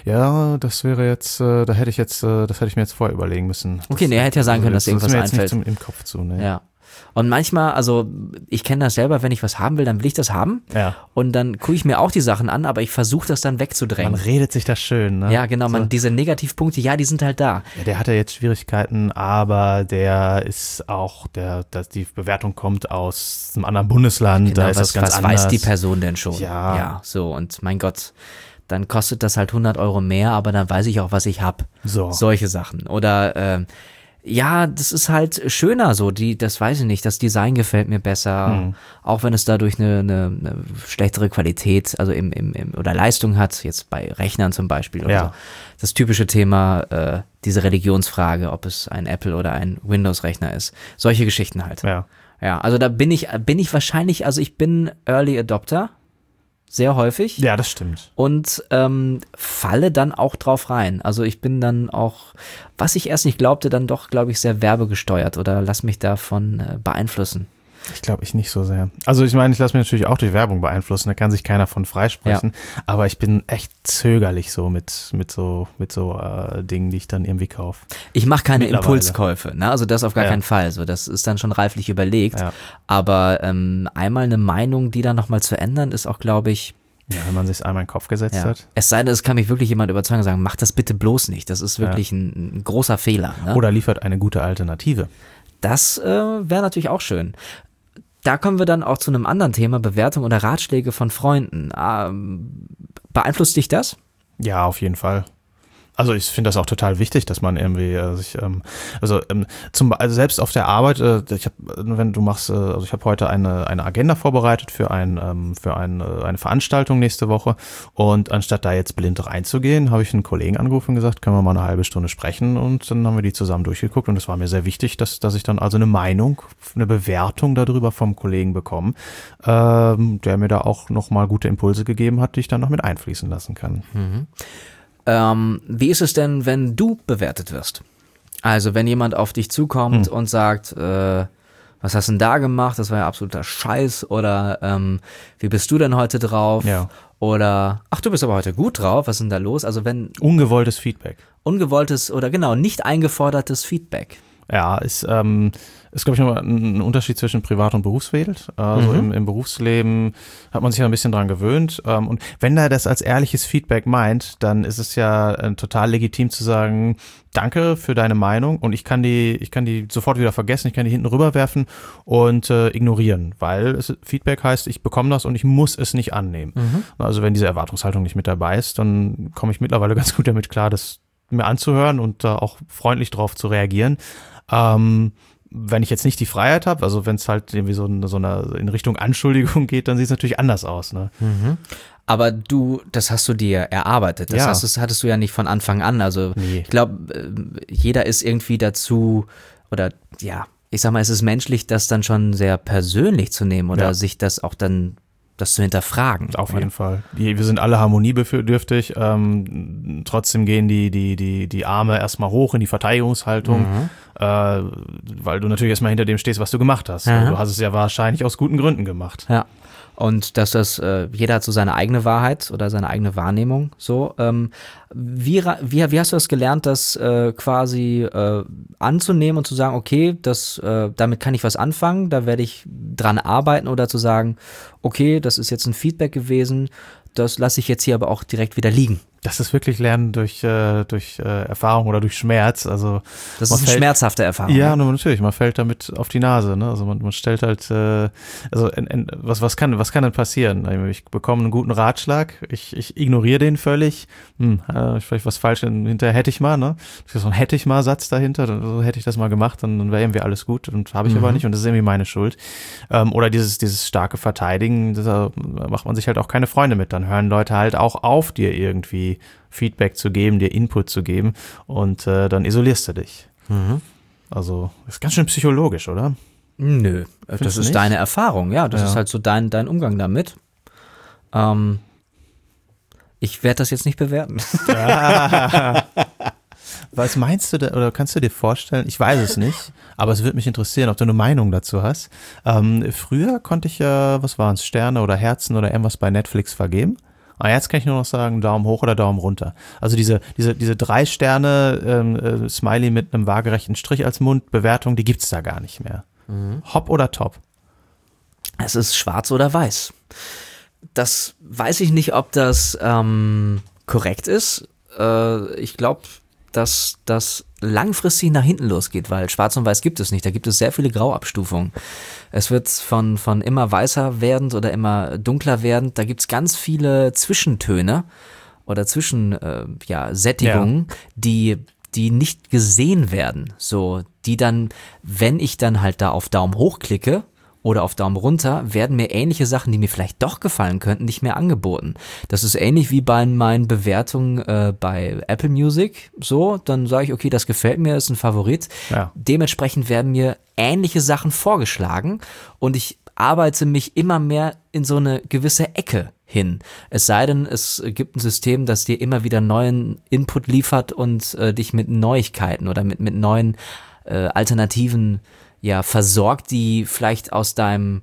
Ja, das wäre jetzt, äh, da hätte ich jetzt, äh, das hätte ich mir jetzt vorher überlegen müssen. Okay, das, nee, hätte ja sein können, dass dir irgendwas ist mir jetzt einfällt. nicht zum, im Kopf zu, ne? Ja. Und manchmal, also ich kenne das selber, wenn ich was haben will, dann will ich das haben. Ja. Und dann gucke ich mir auch die Sachen an, aber ich versuche das dann wegzudrängen. Man redet sich das schön, ne? Ja, genau, man, So. diese Negativpunkte, ja, die sind halt da. Ja, der hat ja jetzt Schwierigkeiten, aber der ist auch, der, dass die Bewertung kommt aus einem anderen Bundesland, Genau, da ist was, das ganz was anders. weiß die Person denn schon? Ja. Ja, so, und mein Gott, dann kostet das halt hundert Euro mehr, aber dann weiß ich auch, was ich hab. So. Solche Sachen. Oder, ähm, ja, das ist halt schöner so, die, das weiß ich nicht, das Design gefällt mir besser, Mhm. auch wenn es dadurch eine, eine, eine schlechtere Qualität, also im, im, im, oder Leistung hat, jetzt bei Rechnern zum Beispiel oder Ja. so. Das typische Thema, äh, diese Religionsfrage, ob es ein Apple oder ein Windows-Rechner ist. Solche Geschichten halt. Ja. Ja, also da bin ich, bin ich wahrscheinlich, also ich bin Early Adopter, sehr häufig. Ja, das stimmt. Und ähm, falle dann auch drauf rein. Also ich bin dann auch, was ich erst nicht glaubte, dann doch, glaube ich, sehr werbegesteuert oder lass mich davon äh, beeinflussen. Ich glaube, ich nicht so sehr. Also ich meine, ich lasse mich natürlich auch durch Werbung beeinflussen, da kann sich keiner von freisprechen, aber ich bin echt zögerlich so mit, mit so, mit so äh, Dingen, die ich dann irgendwie kaufe. Ich mache keine Mittlerweile. Impulskäufe, ne? Also das auf gar Ja. keinen Fall. So, das ist dann schon reiflich überlegt. Ja. Aber ähm, einmal eine Meinung, die dann nochmal zu ändern, ist auch, glaube ich, Ja, wenn man sich einmal in den Kopf gesetzt ja. hat. Es sei denn, es kann mich wirklich jemand überzeugen und sagen, mach das bitte bloß nicht. Das ist wirklich ein, ein großer Fehler. Ne? Oder liefert eine gute Alternative. Das äh, wäre natürlich auch schön. Da kommen wir dann auch zu einem anderen Thema, Bewertung oder Ratschläge von Freunden. Ähm, beeinflusst dich das? Ja, auf jeden Fall. Also ich finde das auch total wichtig, dass man irgendwie äh, sich, ähm, also, ähm, zum, also selbst auf der Arbeit, äh, ich habe, wenn du machst, äh, also ich habe heute eine eine Agenda vorbereitet für ein ähm, für ein, äh, eine Veranstaltung nächste Woche und anstatt da jetzt blind reinzugehen, habe ich einen Kollegen angerufen und gesagt, können wir mal eine halbe Stunde sprechen und dann haben wir die zusammen durchgeguckt und es war mir sehr wichtig, dass dass ich dann also eine Meinung, eine Bewertung darüber vom Kollegen bekomme, ähm, der mir da auch nochmal gute Impulse gegeben hat, die ich dann noch mit einfließen lassen kann. Mhm. Ähm, wie ist es denn, wenn du bewertet wirst? Also wenn jemand auf dich zukommt Hm. und sagt, äh, was hast du denn da gemacht? Das war ja absoluter Scheiß. Oder ähm, wie bist du denn heute drauf? Ja. Oder ach, du bist aber heute gut drauf. Was ist denn da los? Also wenn Ungewolltes Feedback. ungewolltes oder genau nicht eingefordertes Feedback. Ja, ist, ähm, ist glaube ich, nochmal ein Unterschied zwischen Privat- und Berufswelt. Also Mhm. im, im Berufsleben hat man sich ja ein bisschen dran gewöhnt. Ähm, und wenn er das als ehrliches Feedback meint, dann ist es ja äh, total legitim zu sagen, danke für deine Meinung und ich kann die, ich kann die sofort wieder vergessen, ich kann die hinten rüberwerfen und äh, ignorieren, weil es, Feedback heißt, ich bekomme das und ich muss es nicht annehmen. Mhm. Also wenn diese Erwartungshaltung nicht mit dabei ist, dann komme ich mittlerweile ganz gut damit klar, das mir anzuhören und da auch freundlich drauf zu reagieren. Ähm, wenn ich jetzt nicht die Freiheit habe, also wenn es halt irgendwie so, eine, so eine in Richtung Anschuldigung geht, dann sieht es natürlich anders aus. Ne? Mhm. Aber du, das hast du dir erarbeitet. Das Ja. hast, das hattest du ja nicht von Anfang an. Also Nee. ich glaube, jeder ist irgendwie dazu, oder ja, ich sag mal, es ist menschlich, das dann schon sehr persönlich zu nehmen oder Ja. sich das auch dann das zu hinterfragen. Auf oder? jeden Fall. Wir sind alle harmoniebedürftig. Ähm, trotzdem gehen die, die, die, die Arme erstmal hoch in die Verteidigungshaltung, mhm. äh, weil du natürlich erstmal hinter dem stehst, was du gemacht hast. Ja. Du hast es ja wahrscheinlich aus guten Gründen gemacht. Ja. Und dass das, äh, jeder hat so seine eigene Wahrheit oder seine eigene Wahrnehmung. So, ähm, wie, wie, wie hast du das gelernt, das äh, quasi äh, anzunehmen und zu sagen, okay, das, äh, damit kann ich was anfangen, da werde ich dran arbeiten, oder zu sagen, okay, das ist jetzt ein Feedback gewesen, das lasse ich jetzt hier aber auch direkt wieder liegen. Das ist wirklich Lernen durch, äh, durch äh, Erfahrung oder durch Schmerz. Also das ist eine fällt, schmerzhafte Erfahrung. Ja, ne? Natürlich, man fällt damit auf die Nase. Ne? Also man, man stellt halt, äh, also in, in, was, was, kann, was kann denn passieren? Ich bekomme einen guten Ratschlag, ich, ich ignoriere den völlig. Hm, äh, vielleicht was falsch, hinterher hätte ich mal, ne? Das ist so ein hätte ich mal Satz dahinter, so hätte ich das mal gemacht, dann, dann wäre irgendwie alles gut, und habe ich mhm. aber nicht, und das ist irgendwie meine Schuld. Ähm, oder dieses, dieses starke Verteidigen, da macht man sich halt auch keine Freunde mit. Dann hören Leute halt auch auf, dir irgendwie Feedback zu geben, dir Input zu geben, und äh, dann isolierst du dich. Mhm. Also, ist ganz schön psychologisch, oder? Nö, Findest das du ist nicht? deine Erfahrung, ja, das Ja. ist halt so dein, dein Umgang damit. Ähm, ich werde das jetzt nicht bewerten. Was meinst du da, oder kannst du dir vorstellen, ich weiß es nicht, aber es würde mich interessieren, ob du eine Meinung dazu hast. Ähm, früher konnte ich ja, was waren es, Sterne oder Herzen oder irgendwas bei Netflix vergeben. Aber jetzt kann ich nur noch sagen, Daumen hoch oder Daumen runter. Also diese, diese, diese drei Sterne ähm, äh, Smiley mit einem waagerechten Strich als Mundbewertung, die gibt's da gar nicht mehr. Mhm. Hopp oder top? Es ist schwarz oder weiß. Das weiß ich nicht, ob das ähm, korrekt ist. Äh, ich glaube, dass das langfristig nach hinten losgeht, weil schwarz und weiß gibt es nicht. Da gibt es sehr viele Grauabstufungen. Es wird von, von immer weißer werdend oder immer dunkler werdend. Da gibt es ganz viele Zwischentöne oder Zwischen, äh, ja, Sättigungen, ja. die die nicht gesehen werden. So, die dann, wenn ich dann halt da auf Daumen hoch klicke oder auf Daumen runter, werden mir ähnliche Sachen, die mir vielleicht doch gefallen könnten, nicht mehr angeboten. Das ist ähnlich wie bei meinen Bewertungen äh, bei Apple Music. So, dann sage ich, okay, das gefällt mir, ist ein Favorit. Ja. Dementsprechend werden mir ähnliche Sachen vorgeschlagen, und ich arbeite mich immer mehr in so eine gewisse Ecke hin. Es sei denn, es gibt ein System, das dir immer wieder neuen Input liefert und äh, dich mit Neuigkeiten oder mit, mit neuen äh, Alternativen ja versorgt, die vielleicht aus deinem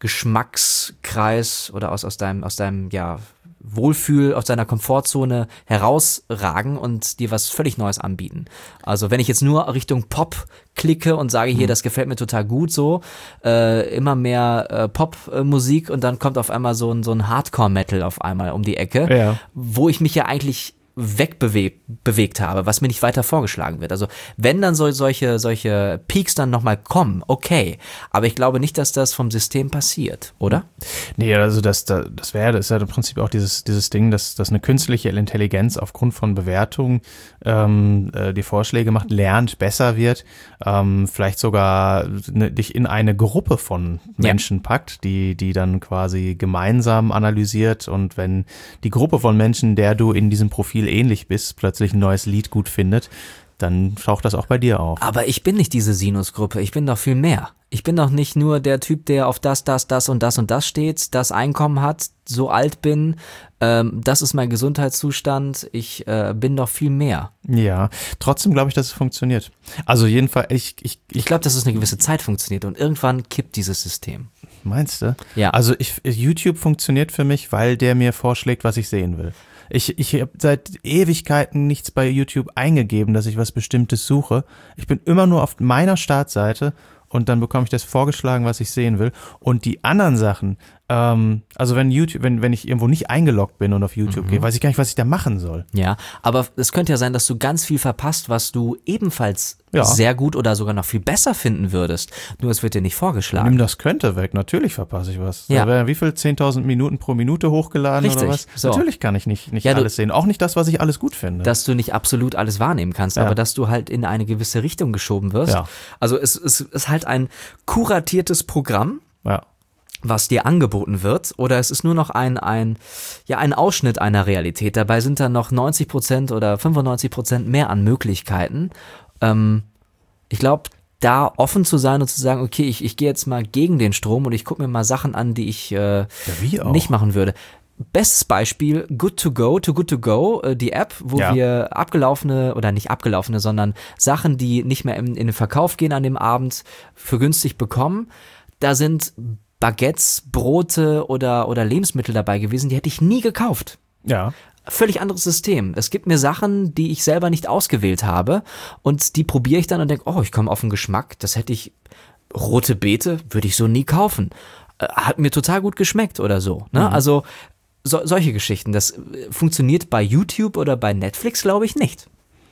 Geschmackskreis oder aus, aus deinem, aus deinem, ja, Wohlfühl, aus deiner Komfortzone herausragen und dir was völlig Neues anbieten. Also wenn ich jetzt nur Richtung Pop klicke und sage, hier, das gefällt mir total gut, so, äh, immer mehr äh, Popmusik, und dann kommt auf einmal so ein, so ein Hardcore-Metal auf einmal um die Ecke, ja. wo ich mich ja eigentlich wegbewegt bewegt habe, was mir nicht weiter vorgeschlagen wird. Also wenn dann soll solche solche Peaks dann nochmal kommen, okay, aber ich glaube nicht, dass das vom System passiert, oder? Nee, also das, das, das wäre, das ist ja im Prinzip auch dieses, dieses Ding, dass, dass eine künstliche Intelligenz aufgrund von Bewertungen ähm, äh, die Vorschläge macht, lernt, besser wird, ähm, vielleicht sogar ne, dich in eine Gruppe von Menschen ja. packt, die, die dann quasi gemeinsam analysiert, und wenn die Gruppe von Menschen, der du in diesem Profil ähnlich bist, plötzlich ein neues Lied gut findet, dann taucht das auch bei dir auf. Aber ich bin nicht diese Sinusgruppe, ich bin doch viel mehr. Ich bin doch nicht nur der Typ, der auf das, das, das und das und das steht, das Einkommen hat, so alt bin, ähm, das ist mein Gesundheitszustand, ich äh, bin doch viel mehr. Ja, trotzdem glaube ich, dass es funktioniert. Also jedenfalls, ich... Ich, ich, ich glaube, dass es eine gewisse Zeit funktioniert, und irgendwann kippt dieses System. Meinst du? Ja. Also ich, YouTube funktioniert für mich, weil der mir vorschlägt, was ich sehen will. Ich, ich habe seit Ewigkeiten nichts bei YouTube eingegeben, dass ich was Bestimmtes suche. Ich bin immer nur auf meiner Startseite, und dann bekomme ich das vorgeschlagen, was ich sehen will. Und die anderen Sachen, ähm, also wenn YouTube, wenn, wenn ich irgendwo nicht eingeloggt bin und auf YouTube mhm. gehe, weiß ich gar nicht, was ich da machen soll. Ja, aber es könnte ja sein, dass du ganz viel verpasst, was du ebenfalls ja. sehr gut oder sogar noch viel besser finden würdest. Nur es wird dir nicht vorgeschlagen. Nimm das könnte weg, natürlich verpasse ich was. Ja. Da wären wie viel, zehntausend Minuten pro Minute hochgeladen Richtig. oder was? So. Natürlich kann ich nicht, nicht ja, alles sehen, auch nicht das, was ich alles gut finde. Dass du nicht absolut alles wahrnehmen kannst, ja. aber dass du halt in eine gewisse Richtung geschoben wirst. Ja. Also es, es ist halt ein kuratiertes Programm, ja. was dir angeboten wird, oder es ist nur noch ein, ein, ja, ein Ausschnitt einer Realität. Dabei sind dann noch neunzig Prozent oder fünfundneunzig Prozent mehr an Möglichkeiten. Ähm, ich glaube, da offen zu sein und zu sagen, okay, ich, ich gehe jetzt mal gegen den Strom und ich gucke mir mal Sachen an, die ich äh, Ja, wie auch. nicht machen würde. Bestes Beispiel, Good to Go, Too Good to Go, äh, die App, wo Ja. wir abgelaufene, oder nicht abgelaufene, sondern Sachen, die nicht mehr in, in den Verkauf gehen an dem Abend, für günstig bekommen. Da sind Baguettes, Brote oder, oder Lebensmittel dabei gewesen, die hätte ich nie gekauft. Ja. Völlig anderes System. Es gibt mir Sachen, die ich selber nicht ausgewählt habe und die probiere ich dann und denke, oh, ich komme auf den Geschmack, das hätte ich, rote Beete würde ich so nie kaufen. Äh, Hat mir total gut geschmeckt oder so. Ne? Mhm. Also so, solche Geschichten, das äh, funktioniert bei YouTube oder bei Netflix, glaube ich, nicht.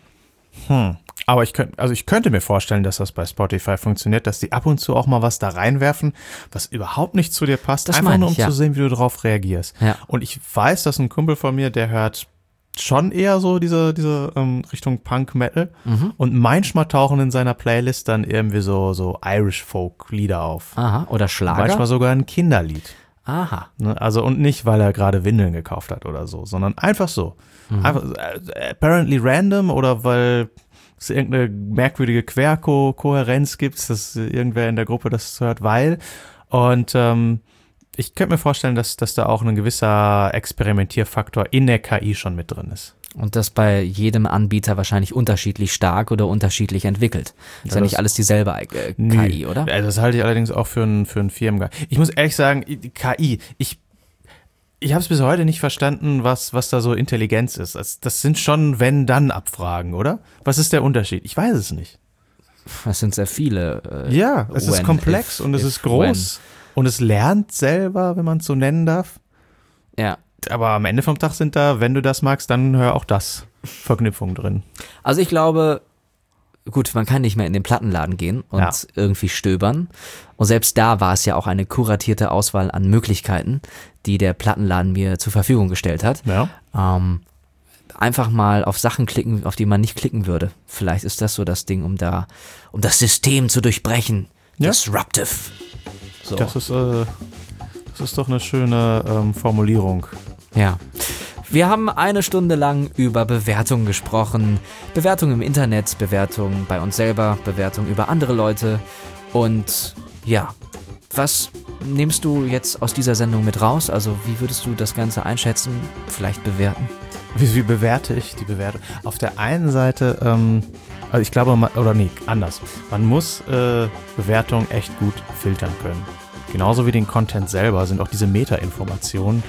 Hm. Aber ich könnte, also ich könnte mir vorstellen, dass das bei Spotify funktioniert, dass die ab und zu auch mal was da reinwerfen, was überhaupt nicht zu dir passt, Das einfach meine nur um ich, ja. zu sehen, wie du darauf reagierst. Ja. Und ich weiß, dass ein Kumpel von mir, der hört schon eher so diese, diese ähm, Richtung Punk-Metal. Mhm. Und manchmal tauchen in seiner Playlist dann irgendwie so, so Irish-Folk-Lieder auf. Aha, oder Schlager. Manchmal sogar ein Kinderlied. Aha. Ne? Also, und nicht, weil er gerade Windeln gekauft hat oder so, sondern einfach so. Mhm. Einfach, äh, apparently random oder weil es irgendeine merkwürdige Querkohärenz gibt, dass irgendwer in der Gruppe das hört, weil. Und ähm, ich könnte mir vorstellen, dass, dass da auch ein gewisser Experimentierfaktor in der K I schon mit drin ist. Und das bei jedem Anbieter wahrscheinlich unterschiedlich stark oder unterschiedlich entwickelt. Ist ja, Ja, nicht das- alles dieselbe äh, K I, Nö. oder? Ja, das halte ich allerdings auch für einen für einen Firmengeist. Ich muss ehrlich sagen, die K I, ich, ich habe es bis heute nicht verstanden, was, was da so Intelligenz ist. Das, das sind schon Wenn-Dann-Abfragen, oder? Was ist der Unterschied? Ich weiß es nicht. Das sind sehr viele. Äh, Ja, es ist when, komplex if, und es if, ist groß und es lernt selber, wenn man es so nennen darf. when. Ja. Aber am Ende vom Tag sind da, wenn du das magst, dann hör auch das Verknüpfungen drin. Also ich glaube, gut, man kann nicht mehr in den Plattenladen gehen und Ja. irgendwie stöbern. Und selbst da war es ja auch eine kuratierte Auswahl an Möglichkeiten, die der Plattenladen mir zur Verfügung gestellt hat. Ja. Ähm, einfach mal auf Sachen klicken, auf die man nicht klicken würde. Vielleicht ist das so das Ding, um da, um das System zu durchbrechen. Ja. Disruptive. So. Das ist, äh, das ist doch eine schöne ähm, Formulierung. Ja. Wir haben eine Stunde lang über Bewertungen gesprochen. Bewertungen im Internet, Bewertungen bei uns selber, Bewertungen über andere Leute. Und ja, was nimmst du jetzt aus dieser Sendung mit raus? Also wie würdest du das Ganze einschätzen, vielleicht bewerten? Wie, wie bewerte ich die Bewertung? Auf der einen Seite, ähm, also ich glaube, man, oder nee, anders. Man muss äh, Bewertungen echt gut filtern können. Genauso wie den Content selber sind auch diese Meta-Informationen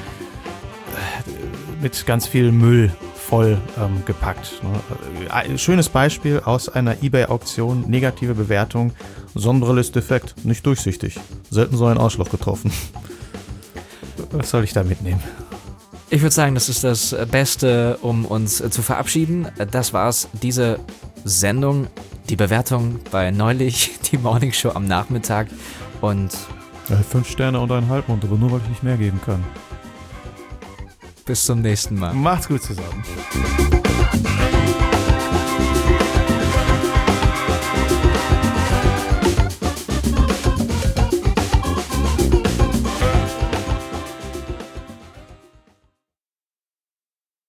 äh, mit ganz viel Müll voll ähm, gepackt. Ne? Ein schönes Beispiel aus einer eBay-Auktion, negative Bewertung, Sonnenbrille ist defekt, nicht durchsichtig, selten so ein Ausschlag getroffen. Was soll ich da mitnehmen? Ich würde sagen, das ist das Beste, um uns zu verabschieden. Das war's, diese Sendung, die Bewertung bei Neulich, die Morning Show am Nachmittag. Und Ja, fünf Sterne und ein Halbmond, aber nur weil ich nicht mehr geben kann. bis zum nächsten Mal. Macht's gut zusammen.